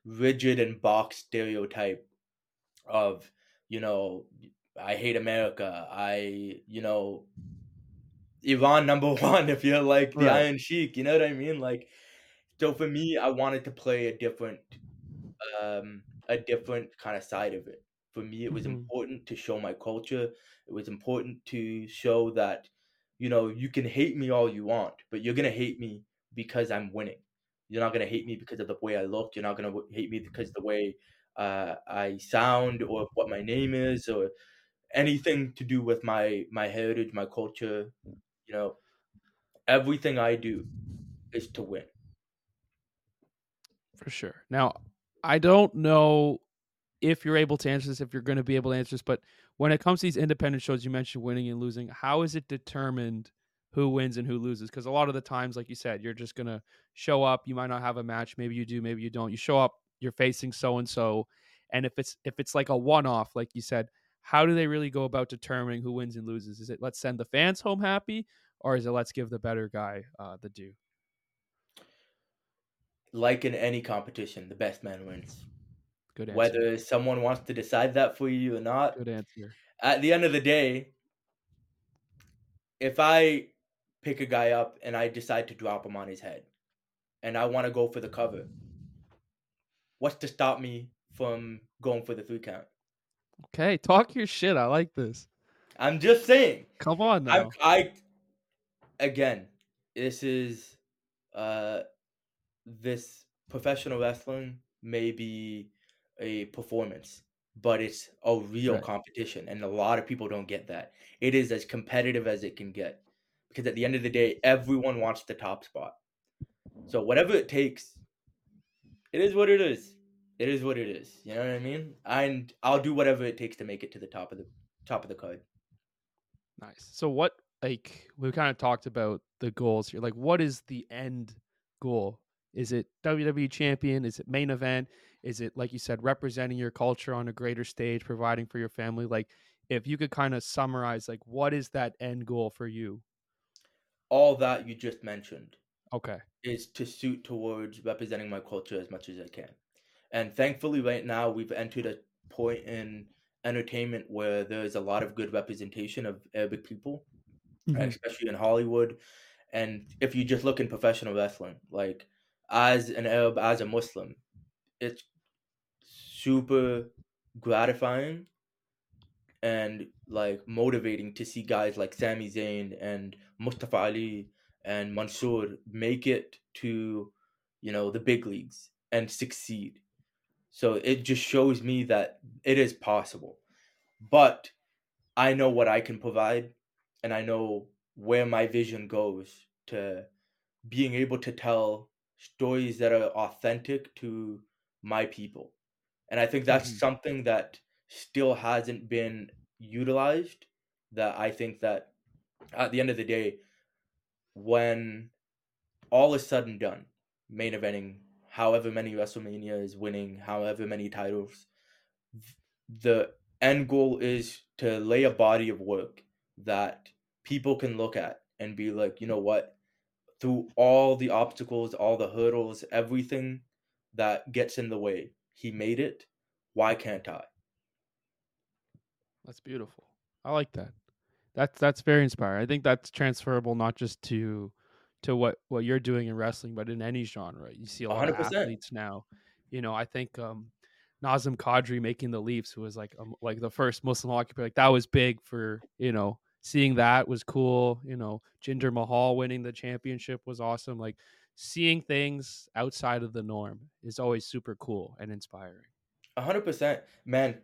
rigid and box stereotype of, you know, I hate America. I, you know, Iran number one if you're like the Right. Iron Sheik, you know what I mean? Like, so for me, I wanted to play a different, um, a different kind of side of it. For me, it was Mhm. important to show my culture. It was important to show that, you know, you can hate me all you want, but you're gonna hate me because I'm winning. You're not gonna hate me because of the way I look. You're not gonna w- hate me because the way uh, I sound or what my name is or anything to do with my my heritage, my culture. You know, everything I do is to win. For sure. Now, I don't know if you're able to answer this, if you're going to be able to answer this, but when it comes to these independent shows, you mentioned winning and losing. How is it determined who wins and who loses? Because a lot of the times, like you said, you're just going to show up. You might not have a match. Maybe you do. Maybe you don't. You show up. You're facing so and so, and if it's if it's like a one off, like you said, how do they really go about determining who wins and loses? Is it let's send the fans home happy, or is it let's give the better guy uh, the due? Like in any competition, the best man wins. Good answer. Whether someone wants to decide that for you or not, Good answer. at the end of the day, if I pick a guy up and I decide to drop him on his head and I want to go for the cover, what's to stop me from going for the three count? Okay, talk your shit. I like this. I'm just saying. Come on I'm now. I again, this is uh this professional wrestling may be a performance, but it's a real Right. competition, and a lot of people don't get that. It is as competitive as it can get because at the end of the day, everyone wants the top spot. So whatever it takes, it is what it is. It is what it is. You know what I mean? And I'll do whatever it takes to make it to the top of the top of the card. Nice. So what like we kind of talked about the goals here. Like what is the end goal? Is it W W E champion? Is it main event? Is it like you said representing your culture on a greater stage, providing for your family? Like if you could kind of summarize like what is that end goal for you? All that you just mentioned Okay. is to suit towards representing my culture as much as I can. And thankfully, right now, we've entered a point in entertainment where there's a lot of good representation of Arabic people, Mhm. especially in Hollywood. And if you just look in professional wrestling, like as an Arab, as a Muslim, it's super gratifying and like motivating to see guys like Sami Zayn and Mustafa Ali and Mansoor make it to, you know, the big leagues and succeed. So it just shows me that it is possible. But I know what I can provide and I know where my vision goes to being able to tell stories that are authentic to my people. And I think that's Mhm. something that still hasn't been utilized. That I think that at the end of the day, when all is said and done, main eventing, however many WrestleManias, winning however many titles, the end goal is to lay a body of work that people can look at and be like, you know what? Through all the obstacles, all the hurdles, everything that gets in the way, he made it. Why can't I? That's beautiful. I like that. That's that's very inspiring. I think that's transferable not just to to what what you're doing in wrestling, but in any genre. You see a lot of one hundred percent. athletes now. You know, I think um, Nazem Kadri making the Leafs, who was like um, like the first Muslim hockey player, like that was big for you know seeing that was cool. You know, Jinder Mahal winning the championship was awesome. Like seeing things outside of the norm is always super cool and inspiring. one hundred percent. Man,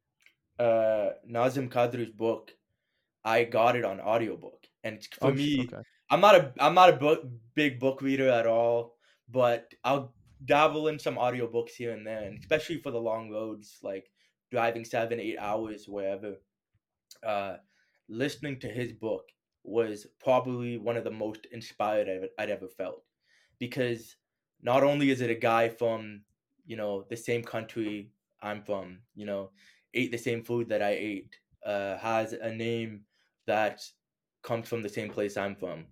uh, Nazim Kadri's book, I got it on audiobook. And for Oh, sh- me, okay. I'm not a I'm not a book, big book reader at all, but I'll dabble in some audiobooks here and there, and especially for the long roads, like driving seven, eight hours wherever. Uh, listening to his book was probably one of the most inspired I've, I'd ever felt, because not only is it a guy from, you know, the same country I'm from, you know, ate the same food that I ate, uh, has a name that comes from the same place I'm from.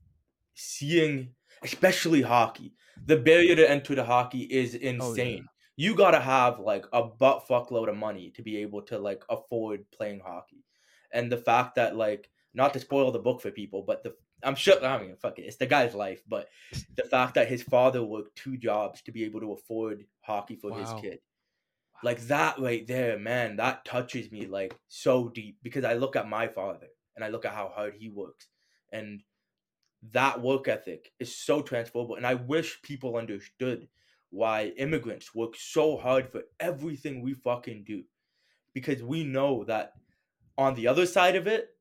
Seeing, especially hockey, the barrier to enter the hockey is Oh yeah. insane. you gotta have like a butt fuckload of money to be able to like afford playing hockey. And the fact that like, not to spoil the book for people, but the I'm sure I mean fuck it, it's the guy's life, but the fact that his father worked two jobs to be able to afford hockey for his Wow. kid. Like that right there, man, that touches me like so deep because I look at my father and I look at how hard he works. And that work ethic is so transferable. And I wish people understood why immigrants work so hard for everything we fucking do. Because we know that on the other side of it,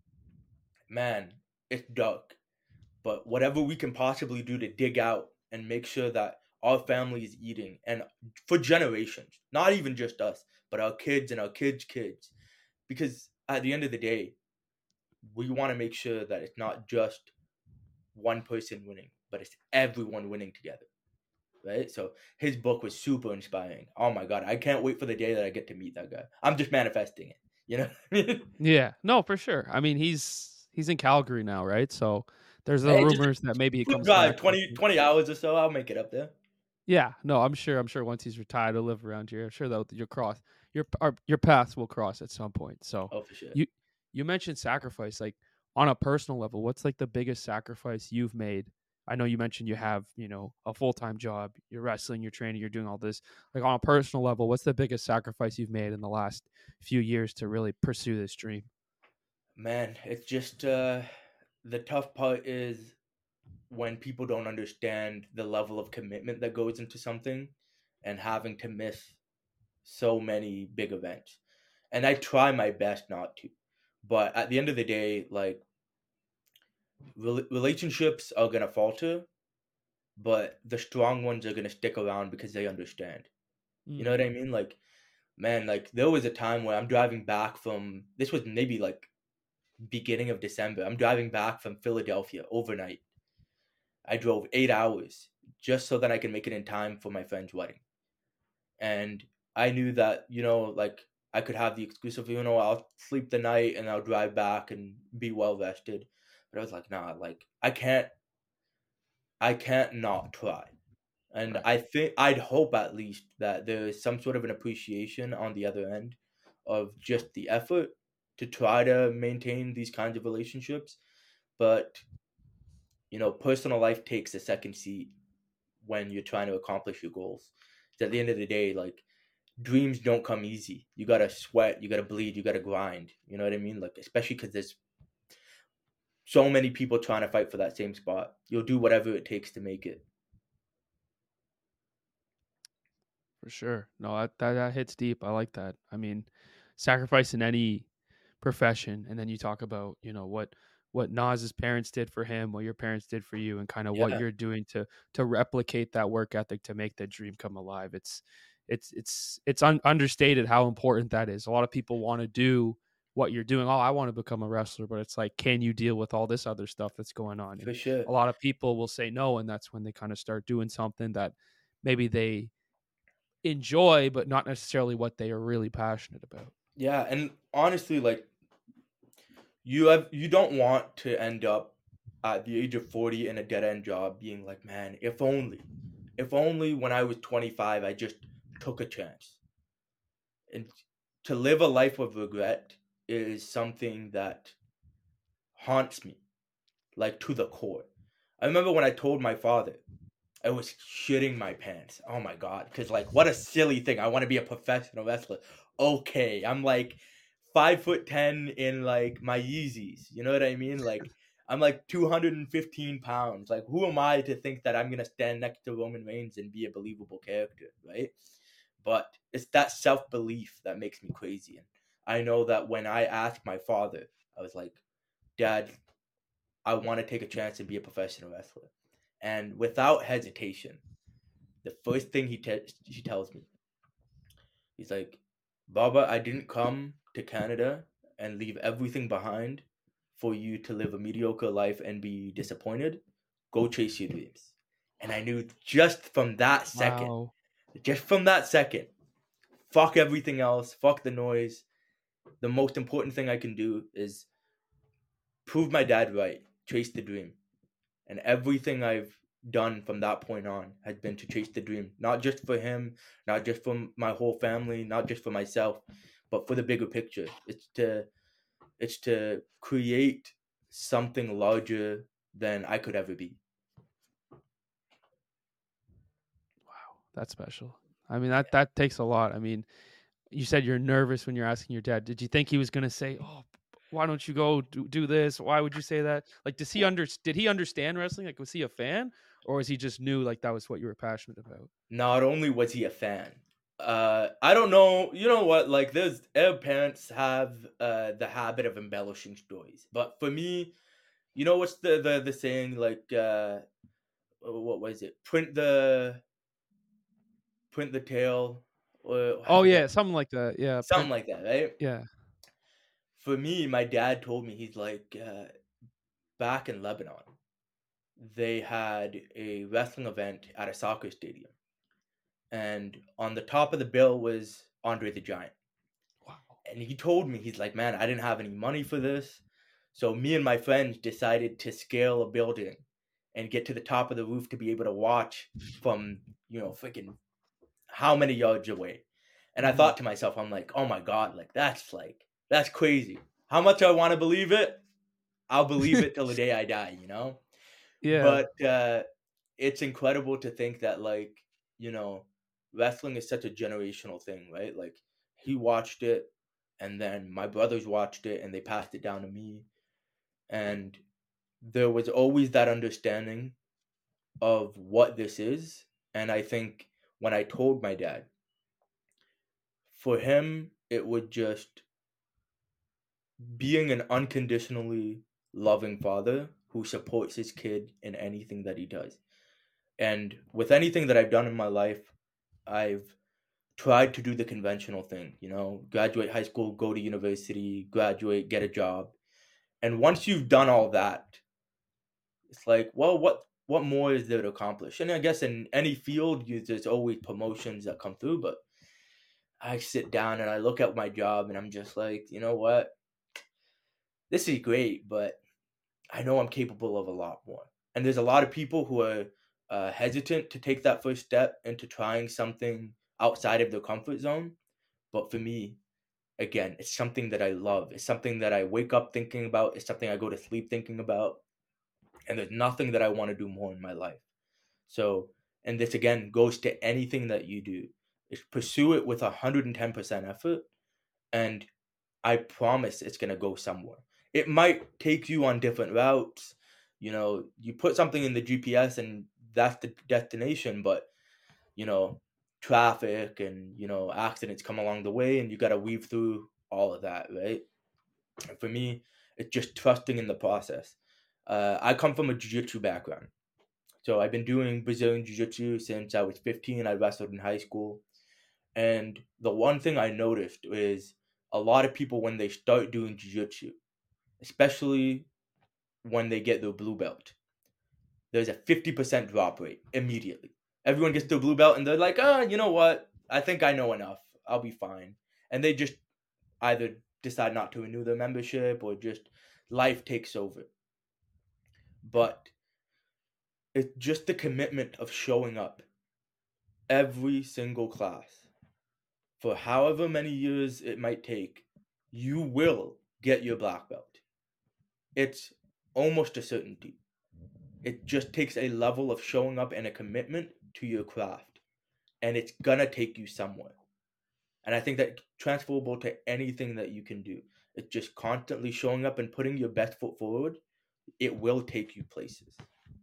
man, it's dark. But whatever we can possibly do to dig out and make sure that our family is eating and for generations, not even just us, but our kids and our kids' kids. Because at the end of the day, we want to make sure that it's not just one person winning, but it's everyone winning together. Right? So his book was super inspiring. Oh my God. I can't wait for the day that I get to meet that guy. I'm just manifesting it. You know? Yeah, no, for sure. I mean, he's he's in Calgary now, right? So there's the Hey, just rumors that maybe he quick comes drive, back. twenty, twenty hours or so. I'll make it up there. Yeah, no, I'm sure. I'm sure once he's retired, he'll live around here. I'm sure that your cross, your our, your paths will cross at some point. So Oh, for sure. you you mentioned sacrifice, like on a personal level. What's like the biggest sacrifice you've made? I know you mentioned you have, you know, a full time job. You're wrestling, you're training, you're doing all this. Like on a personal level, what's the biggest sacrifice you've made in the last few years to really pursue this dream? Man, it's just uh, the tough part is when people don't understand the level of commitment that goes into something and having to miss so many big events. And I try my best not to. But at the end of the day, like rel- relationships are going to falter, but the strong ones are going to stick around because they understand. You know Mm. what I mean? Like, man, like there was a time where I'm driving back from, this was maybe like beginning of December. I'm driving back from Philadelphia overnight. I drove eight hours just so that I can make it in time for my friend's wedding. And I knew that, you know, like I could have the excuse of, you know, I'll sleep the night and I'll drive back and be well rested. But I was like, nah, like I can't, I can't not try. And Right. I think I'd hope at least that there is some sort of an appreciation on the other end of just the effort to try to maintain these kinds of relationships. But, you know, personal life takes a second seat when you're trying to accomplish your goals. So at the end of the day, like dreams don't come easy. You gotta sweat, you gotta bleed, you gotta grind. You know what I mean? Like, especially because there's so many people trying to fight for that same spot. You'll do whatever it takes to make it. For sure. No, that, that that hits deep. I like that. I mean, sacrifice in any profession, and then you talk about, you know, what what Nas's parents did for him, what your parents did for you, and kind of what Yeah, you're doing to to replicate that work ethic to make that dream come alive. It's it's it's it's un- understated how important that is. A lot of people want to do what you're doing. Oh, I want to become a wrestler, but it's like, can you deal with all this other stuff that's going on? And for sure. a lot of people will say no, and that's when they kind of start doing something that maybe they enjoy, but not necessarily what they are really passionate about. Yeah, and honestly, like you have you don't want to end up at the age of forty in a dead end job being like, man, if only, if only when I was twenty-five I just took a chance. And to live a life of regret is something that haunts me, like to the core. I remember when I told my father, I was shitting my pants. Oh my God. Because, like, what a silly thing. I want to be a professional wrestler. Okay. I'm like five foot ten in like my Yeezys. You know what I mean? Like, I'm like two hundred fifteen pounds. Like, who am I to think that I'm going to stand next to Roman Reigns and be a believable character? Right. But it's that self belief that makes me crazy. And I know that when I asked my father, I was like, Dad, I want to take a chance and be a professional wrestler. And without hesitation, the first thing he, te- he tells me, he's like, Baba, I didn't come to Canada and leave everything behind for you to live a mediocre life and be disappointed. Go chase your dreams. And I knew just from that second, Wow. just from that second, fuck everything else, fuck the noise. The most important thing I can do is prove my dad right, chase the dream. And everything I've done from that point on has been to chase the dream, not just for him, not just for my whole family, not just for myself, but for the bigger picture. It's to it's to create something larger than I could ever be. Wow, that's special. I mean, that that takes a lot. I mean, you said you're nervous when you're asking your dad. Did you think he was going to say, "Oh, why don't you go do, do this? Why would you say that?" Like, does he under did he understand wrestling? Like, was he a fan, or was he just knew like that was what you were passionate about? Not only was he a fan, uh, I don't know. You know what? Like, there's Arab parents have uh, the habit of embellishing stories, but for me, you know what's the the, the saying? Like, uh, what was it? Print the print the tale. Or I Oh forget yeah, something like that. Yeah, something print. like that, right? Yeah. For me, my dad told me he's like uh, back in Lebanon, they had a wrestling event at a soccer stadium, and on the top of the bill was Andre the Giant. Wow. And he told me, he's like, man, I didn't have any money for this. So me and my friends decided to scale a building and get to the top of the roof to be able to watch from, you know, freaking how many yards away. And I Mhm. thought to myself, I'm like, oh my God, like that's like, that's crazy. How much I want to believe it? I'll believe it till the day I die, you know? Yeah. But uh, it's incredible to think that, like, you know, wrestling is such a generational thing, right? Like, he watched it, and then my brothers watched it, and they passed it down to me. And there was always that understanding of what this is. And I think when I told my dad, for him, it would just being an unconditionally loving father who supports his kid in anything that he does. And with anything that I've done in my life, I've tried to do the conventional thing, you know, graduate high school, go to university, graduate, get a job. And once you've done all that, it's like, well, what what more is there to accomplish? And I guess in any field, you, there's always promotions that come through. But I sit down and I look at my job, and I'm just like, you know what? This is great, but I know I'm capable of a lot more. And there's a lot of people who are uh, hesitant to take that first step into trying something outside of their comfort zone. But for me, again, it's something that I love. It's something that I wake up thinking about. It's something I go to sleep thinking about. And there's nothing that I want to do more in my life. So, and this again goes to anything that you do. Is pursue it with one hundred ten percent effort, and I promise it's going to go somewhere. It might take you on different routes. You know, you put something in the G P S and that's the destination, but, you know, traffic and, you know, accidents come along the way, and you got to weave through all of that, right? And for me, it's just trusting in the process. Uh, I come from a jiu-jitsu background. So I've been doing Brazilian jiu-jitsu since I was fifteen. I wrestled in high school. And the one thing I noticed is a lot of people, when they start doing jiu-jitsu, especially when they get their blue belt, there's a fifty percent drop rate immediately. Everyone gets their blue belt and they're like, ah, oh, you know what? I think I know enough. I'll be fine. And they just either decide not to renew their membership or just life takes over. But it's just the commitment of showing up every single class for however many years it might take. You will get your black belt. It's almost a certainty. It just takes a level of showing up and a commitment to your craft, and it's gonna take you somewhere. And I think that transferable to anything that you can do. It's just constantly showing up and putting your best foot forward. It will take you places.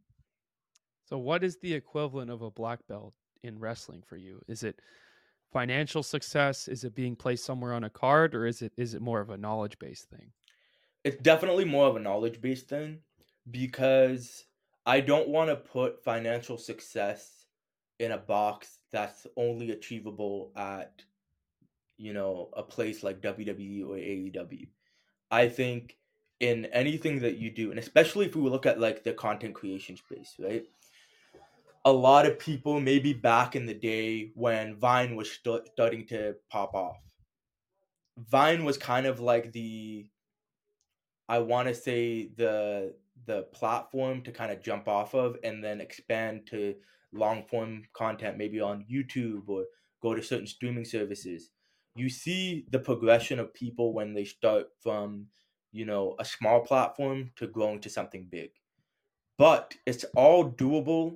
So what is the equivalent of a black belt in wrestling for you? Is it financial success? Is it being placed somewhere on a card, or is it is it more of a knowledge-based thing? It's definitely more of a knowledge-based thing, because I don't want to put financial success in a box that's only achievable at, you know, a place like W W E or A E W. I think in anything that you do, and especially if we look at like the content creation space, right? A lot of people, maybe back in the day when Vine was st- starting to pop off, Vine was kind of like the, I want to say the the platform to kind of jump off of and then expand to long form content, maybe on YouTube or go to certain streaming services. You see the progression of people when they start from, you know, a small platform to growing to something big. But it's all doable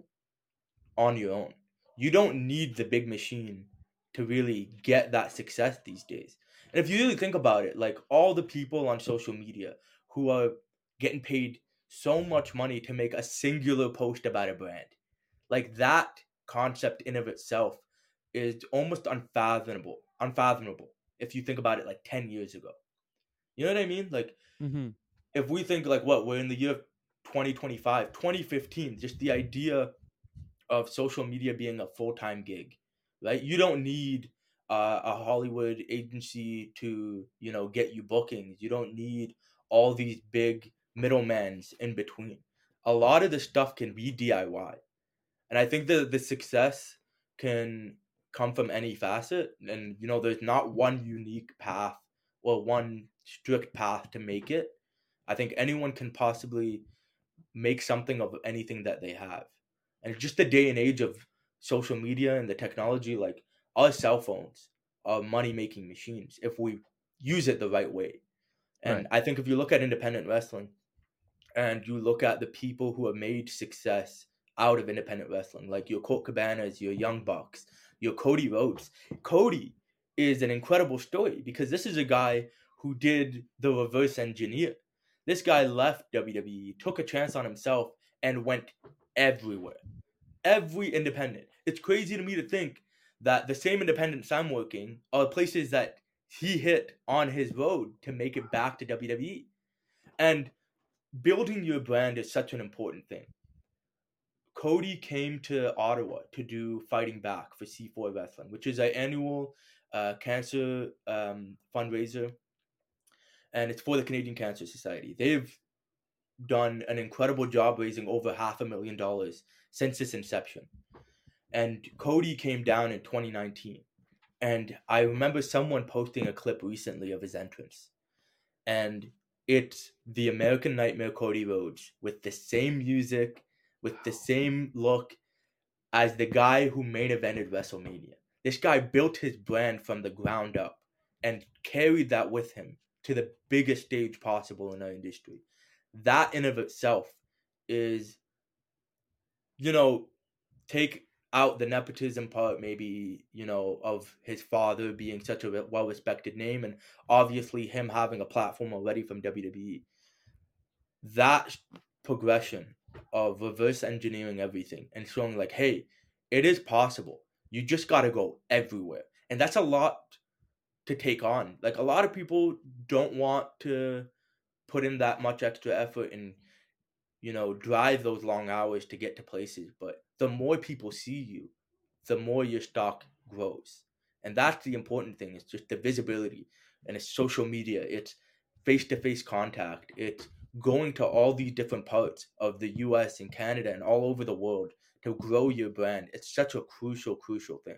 on your own. You don't need the big machine to really get that success these days. And if you really think about it, like all the people on social media who are getting paid so much money to make a singular post about a brand, like that concept in of itself is almost unfathomable, unfathomable if you think about it like ten years ago. You know what I mean? Like Mm-hmm. if we think like what we're in the year of twenty twenty-five, twenty fifteen, just the idea of social media being a full-time gig, right? You don't need uh, a Hollywood agency to, you know, get you bookings. You don't need all these big middlemen in between. A lot of the stuff can be D I Y. And I think that the success can come from any facet. And, you know, there's not one unique path or one strict path to make it. I think anyone can possibly make something of anything that they have. And just the day and age of social media and the technology, like our cell phones are money making machines if we use it the right way. And Right. I think if you look at independent wrestling and you look at the people who have made success out of independent wrestling, like your Colt Cabanas, your Young Bucks, your Cody Rhodes. Cody is an incredible story because this is a guy who did the reverse engineer. This guy left W W E, took a chance on himself, and went everywhere. Every independent. It's crazy to me to think that the same independents I'm working are places that he hit on his road to make it back to W W E. And building your brand is such an important thing. Cody came to Ottawa to do Fighting Back for C four Wrestling, which is an annual uh, cancer um, fundraiser, and it's for the Canadian Cancer Society. They've done an incredible job raising over half a million dollars since its inception. And Cody came down in twenty nineteen. And I remember someone posting a clip recently of his entrance. And it's the American Nightmare Cody Rhodes with the same music, with the same look as the guy who main evented WrestleMania. This guy built his brand from the ground up and carried that with him to the biggest stage possible in our industry. That in of itself is, you know, take out the nepotism part, maybe, you know, of his father being such a well-respected name and obviously him having a platform already from W W E. That progression of reverse engineering everything and showing like, hey, it is possible. You just got to go everywhere. And that's a lot to take on. Like a lot of people don't want to put in that much extra effort and, you know, drive those long hours to get to places. But the more people see you, the more your stock grows. And that's the important thing. It's just the visibility. And it's social media. It's face-to-face contact. It's going to all these different parts of the U S and Canada and all over the world to grow your brand. It's such a crucial, crucial thing.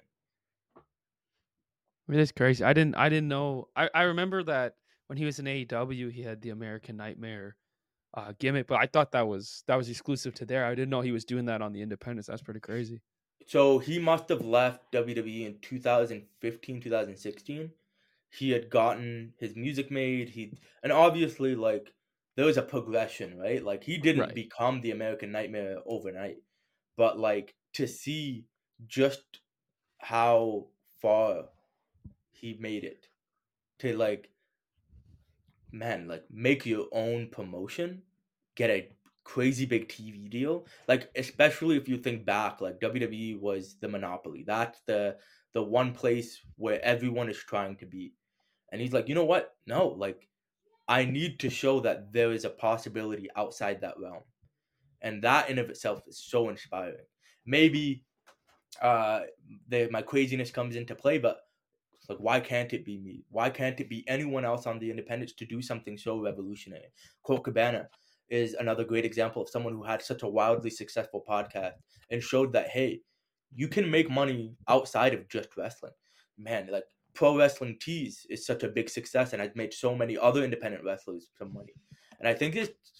It is crazy. I didn't I didn't know. I, I remember that when he was in A E W, he had the American Nightmare uh, gimmick, but I thought that was that was exclusive to there. I didn't know he was doing that on the independents. That's pretty crazy. So he must have left W W E in two thousand fifteen, two thousand sixteen. He had gotten his music made. He and obviously like there was a progression, right? Like he didn't Right. become the American Nightmare overnight, but like to see just how far he made it to like, man, like make your own promotion, get a crazy big T V deal. Like especially if you think back, like W W E was the monopoly. That's the the one place where everyone is trying to be. And he's like, you know what? No, like I need to show that there is a possibility outside that realm. And that in of itself is so inspiring. Maybe uh the, my craziness comes into play, but like why can't it be me? Why can't it be anyone else on the independents to do something so revolutionary? Colt Cabana is another great example of someone who had such a wildly successful podcast and showed that hey, you can make money outside of just wrestling. Man, like Pro Wrestling Tees is such a big success and has made so many other independent wrestlers some money. And I think it's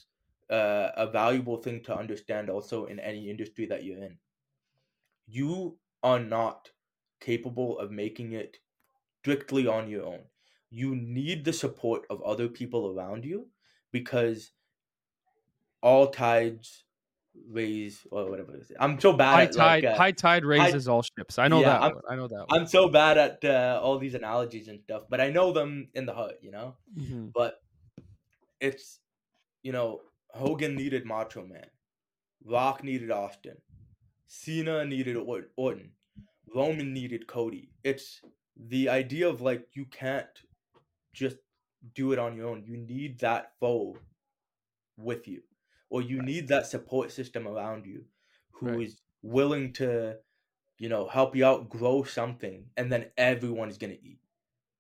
uh, a valuable thing to understand also in any industry that you're in. You are not capable of making it strictly on your own. You need the support of other people around you, because all tides raise, or whatever it is. I'm so bad High at like tide, uh, high tide I raises all ships. I know yeah, that I'm one. I know that one. I'm so bad at uh, all these analogies and stuff, but I know them in the heart, you know. Mhm. But it's, you know, Hogan needed Macho Man, Rock needed Austin, Cena needed Or- Orton, Roman needed Cody. It's the idea of like you can't just do it on your own. You need that foe with you, or you Right. need that support system around you who Right. is willing to, you know, help you out, grow something, and then everyone is gonna eat.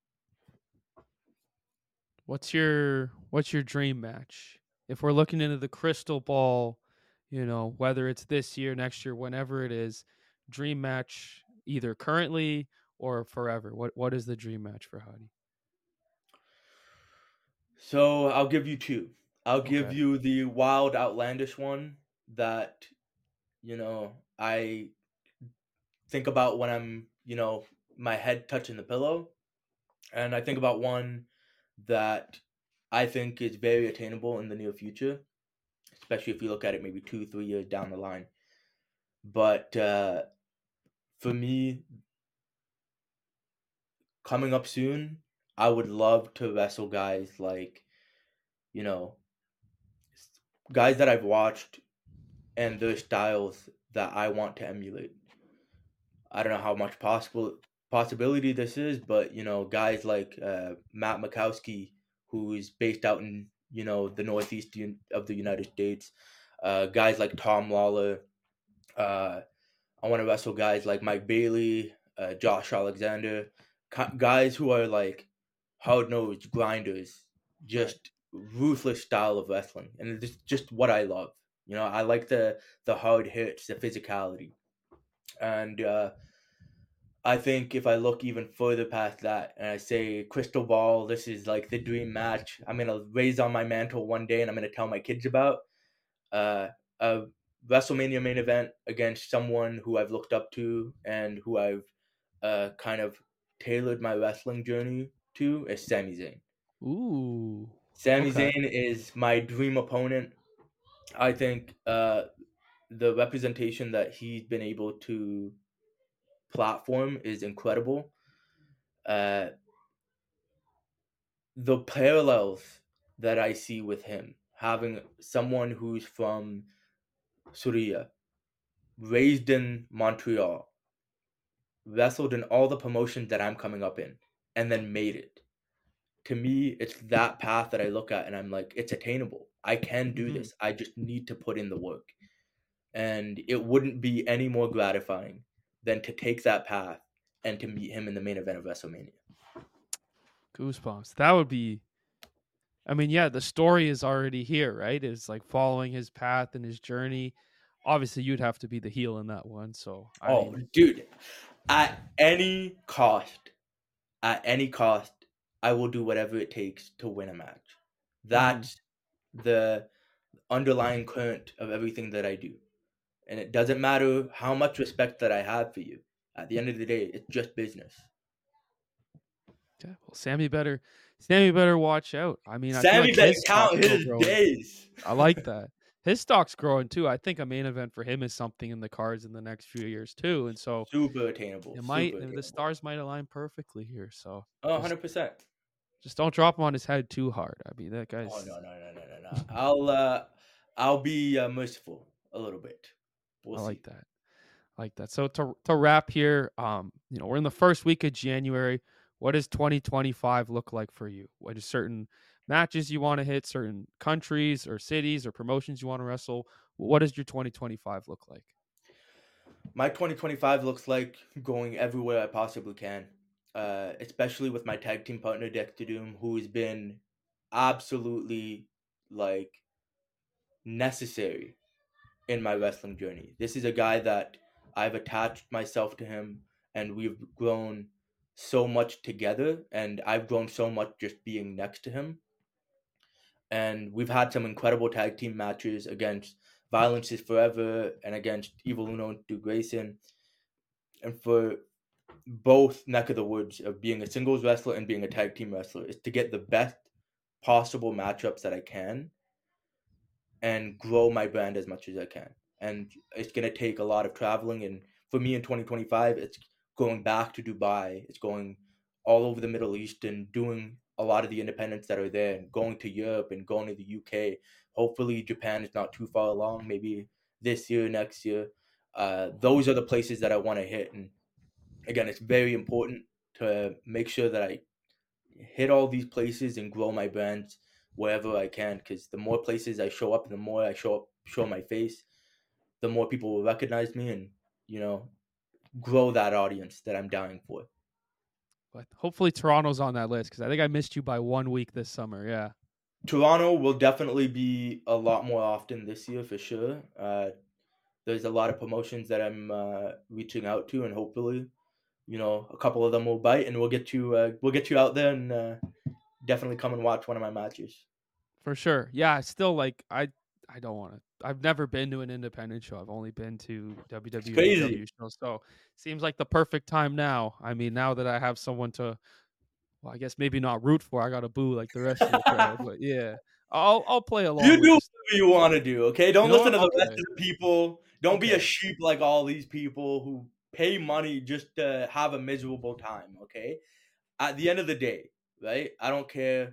What's your what's your dream match? If we're looking into the crystal ball, you know, whether it's this year, next year, whenever it is, dream match either currently or forever. What what is the dream match for Hadi? So I'll give you two. I'll give Okay. you the wild, outlandish one that, you know, I think about when I'm, you know, my head touching the pillow. And I think about one that I think is very attainable in the near future, especially if you look at it maybe two, three years down the line. But uh, for me, coming up soon, I would love to wrestle guys like, you know, guys that I've watched and their styles that I want to emulate. I don't know how much possible possibility this is, but you know, guys like uh, Matt Makowski, who is based out in, you know, the northeast of the United States, uh, guys like Tom Lawler. Uh, I want to wrestle guys like Mike Bailey, uh, Josh Alexander, guys who are like hard nosed grinders, Right. just ruthless style of wrestling, and it's just what I love. You know, I like the the hard hits, the physicality, and uh, I think if I look even further past that and I say crystal ball, this is like the dream match I'm gonna raise on my mantle one day and I'm gonna tell my kids about. Uh, a WrestleMania main event against someone who I've looked up to and who I've uh, kind of tailored my wrestling journey to is Sami Zayn. Ooh. Sami Okay. Zayn is my dream opponent. I think uh, the representation that he's been able to platform is incredible. Uh, the parallels that I see with him, having someone who's from Surya, raised in Montreal, wrestled in all the promotions that I'm coming up in, and then made it. To me, it's that path that I look at and I'm like, it's attainable. I can do Mhm. this. I just need to put in the work. And it wouldn't be any more gratifying than to take that path and to meet him in the main event of WrestleMania. Goosebumps. That would be I mean, yeah, the story is already here, right? It's like following his path and his journey. Obviously, you'd have to be the heel in that one. So, I Oh, mean, dude, at any cost, at any cost, I will do whatever it takes to win a match. mhm. That's the underlying current of everything that I do. And it doesn't matter how much respect that I have for you. At the end of the day, it's just business. Yeah, well, Sammy better, Sammy better watch out. I mean, I feel Sammy like better his stock's count still his growing. days. I like that. His stock's growing too. I think a main event for him is something in the cards in the next few years too. And so Super attainable. it might, Super the attainable. stars might align perfectly here. So Oh, just, one hundred percent. just don't drop him on his head too hard. I mean, that Oh, guy's, no, no, no, no, no, no. I'll, uh, I'll be uh, merciful a little bit. We'll I like see. that. Like that. So to to wrap here, um, you know, we're in the first week of January. What does twenty twenty-five look like for you? What is certain matches you want to hit, certain countries or cities or promotions you want to wrestle? What does your twenty twenty-five look like? My twenty twenty-five looks like going everywhere I possibly can, uh, especially with my tag team partner Dexter Doom, who has been absolutely like necessary in my wrestling journey. This is a guy that I've attached myself to him, and we've grown so much together, and I've grown so much just being next to him. and we've had some incredible tag team matches against Violence is Forever and against Evil Uno and Stu Grayson. And for both neck of the woods of being a singles wrestler and being a tag team wrestler is to get the best possible matchups that I can and grow my brand as much as I can. And it's going to take a lot of traveling. And for me in twenty twenty-five, it's going back to Dubai. It's going all over the Middle East and doing a lot of the independents that are there and going to Europe and going to the U K. Hopefully Japan is not too far along, maybe this year, next year. Uh, those are the places that I want to hit. And again, it's very important to make sure that I hit all these places and grow my brands wherever I can, because the more places I show up and the more I show up, show my face, the more people will recognize me and, you know, grow that audience that I'm dying for. But hopefully Toronto's on that list, because I think I missed you by one week this summer. Yeah. Toronto will definitely be a lot more often this year for sure. Uh, there's a lot of promotions that I'm uh, reaching out to, and hopefully, you know, a couple of them will bite, and we'll get you uh, we'll get you out there and uh, definitely come and watch one of my matches. For sure. Yeah, still like I I don't want to. I've never been to an independent show. I've only been to W W E shows. So seems like the perfect time now. I mean, now that I have someone to, well, I guess maybe not root for. I got to boo like the rest of the crowd. But yeah, I'll I'll play along. You with do this. whatever you want to do, okay? Don't You know listen what? to the Okay. rest of the people. Don't Okay. be a sheep like all these people who pay money just to have a miserable time, okay? At the end of the day, right? I don't care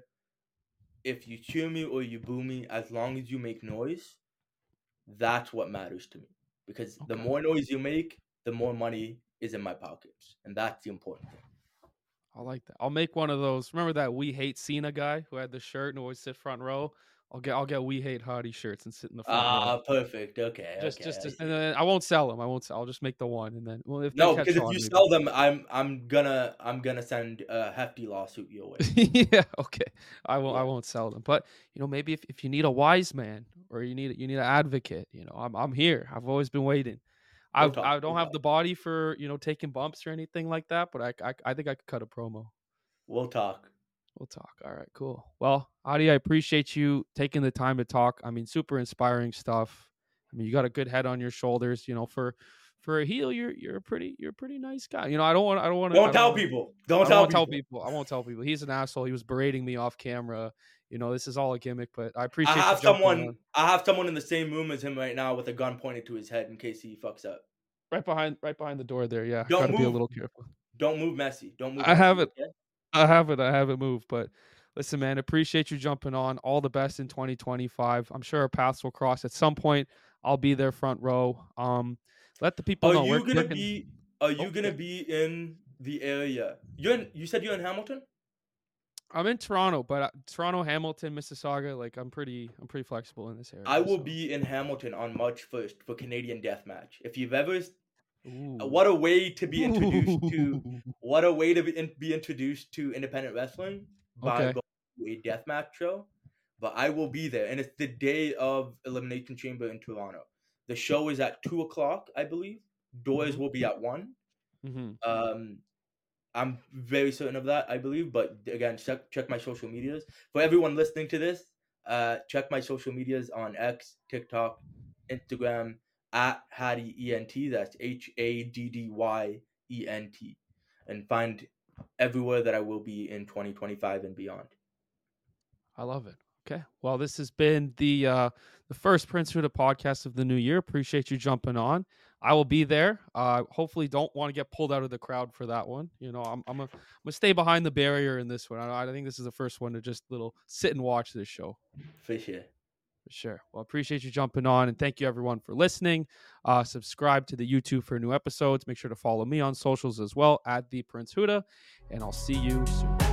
if you cheer me or you boo me, as long as you make noise. That's what matters to me, because the Okay. more noise you make, the more money is in my pockets, and that's the important thing. I like that. I'll make one of those. Remember that We Hate Cena guy who had the shirt and always sit front row? I'll get I'll get We Hate Hottie shirts and sit in the front Ah, row. perfect. Okay, Just okay. just, I just see. and then I won't sell them. I won't. Sell, I'll just make the one, and then well, if No, they catch because if on, you maybe. sell them, I'm I'm gonna I'm gonna send a hefty lawsuit your way. Yeah, okay. I won't. I Yeah. won't sell them. But you know, maybe if, if you need a wise man or you need you need an advocate, you know, I'm I'm here. I've always been waiting. I We'll talk. I don't We'll have talk. the body for you know taking bumps or anything like that, but I I, I think I could cut a promo. We'll talk. We'll talk. All right, cool. Well, Adi, I appreciate you taking the time to talk. I mean, super inspiring stuff. I mean, you got a good head on your shoulders. You know, for for a heel, you're you're a pretty you're a pretty nice guy. You know, I don't want I don't want to Don't tell people. Don't I tell won't people. tell people. I won't tell people. He's an asshole. He was berating me off camera. You know, this is all a gimmick, but I I appreciate have you jumping someone. on. I have someone in the same room as him right now with a gun pointed to his head in case he fucks up. Right behind right behind the door there. Yeah. Don't Gotta be a move. little careful. Don't move, Messi. Don't move. I Messi, have it. okay? I haven't. I haven't moved, but listen, man, appreciate you jumping on. All the best in twenty twenty-five. I'm sure our paths will cross at some point. I'll be there front row. Um, let the people Are know. you Where, gonna where can- be? Are you Oh, gonna yeah. be in the area? You're in. You said you're in Hamilton. I'm in Toronto, but uh, Toronto, Hamilton, Mississauga. Like I'm pretty. I'm pretty flexible in this area. I will so. be in Hamilton on March first for Canadian Deathmatch. If you've ever, Ooh. what a way to be introduced to. What a way to be, in, be introduced to independent wrestling by Okay. going to a deathmatch show. But I will be there, and it's the day of Elimination Chamber in Toronto. The show is at two o'clock, I believe. Doors Mhm. will be at one. Mm-hmm. Um, I'm very certain of that, I believe. But again, check check my social medias. For everyone listening to this, uh, check my social medias on X, TikTok, Instagram at Hattie E N T. That's H A D D Y E N T, and find everywhere that I will be in twenty twenty-five and beyond. I love it. Okay. Well, this has been the uh, the first Prince Huda podcast of the new year. Appreciate you jumping on. I will be there. Uh, hopefully, don't want to get pulled out of the crowd for that one. You know, I'm I'm, a, I'm gonna stay behind the barrier in this one. I, I think this is the first one to just little sit and watch this show. For sure. For sure. Well, appreciate you jumping on, and thank you everyone for listening. Uh, subscribe to the YouTube for new episodes. Make sure to follow me on socials as well at the Prince Huda, and I'll see you soon.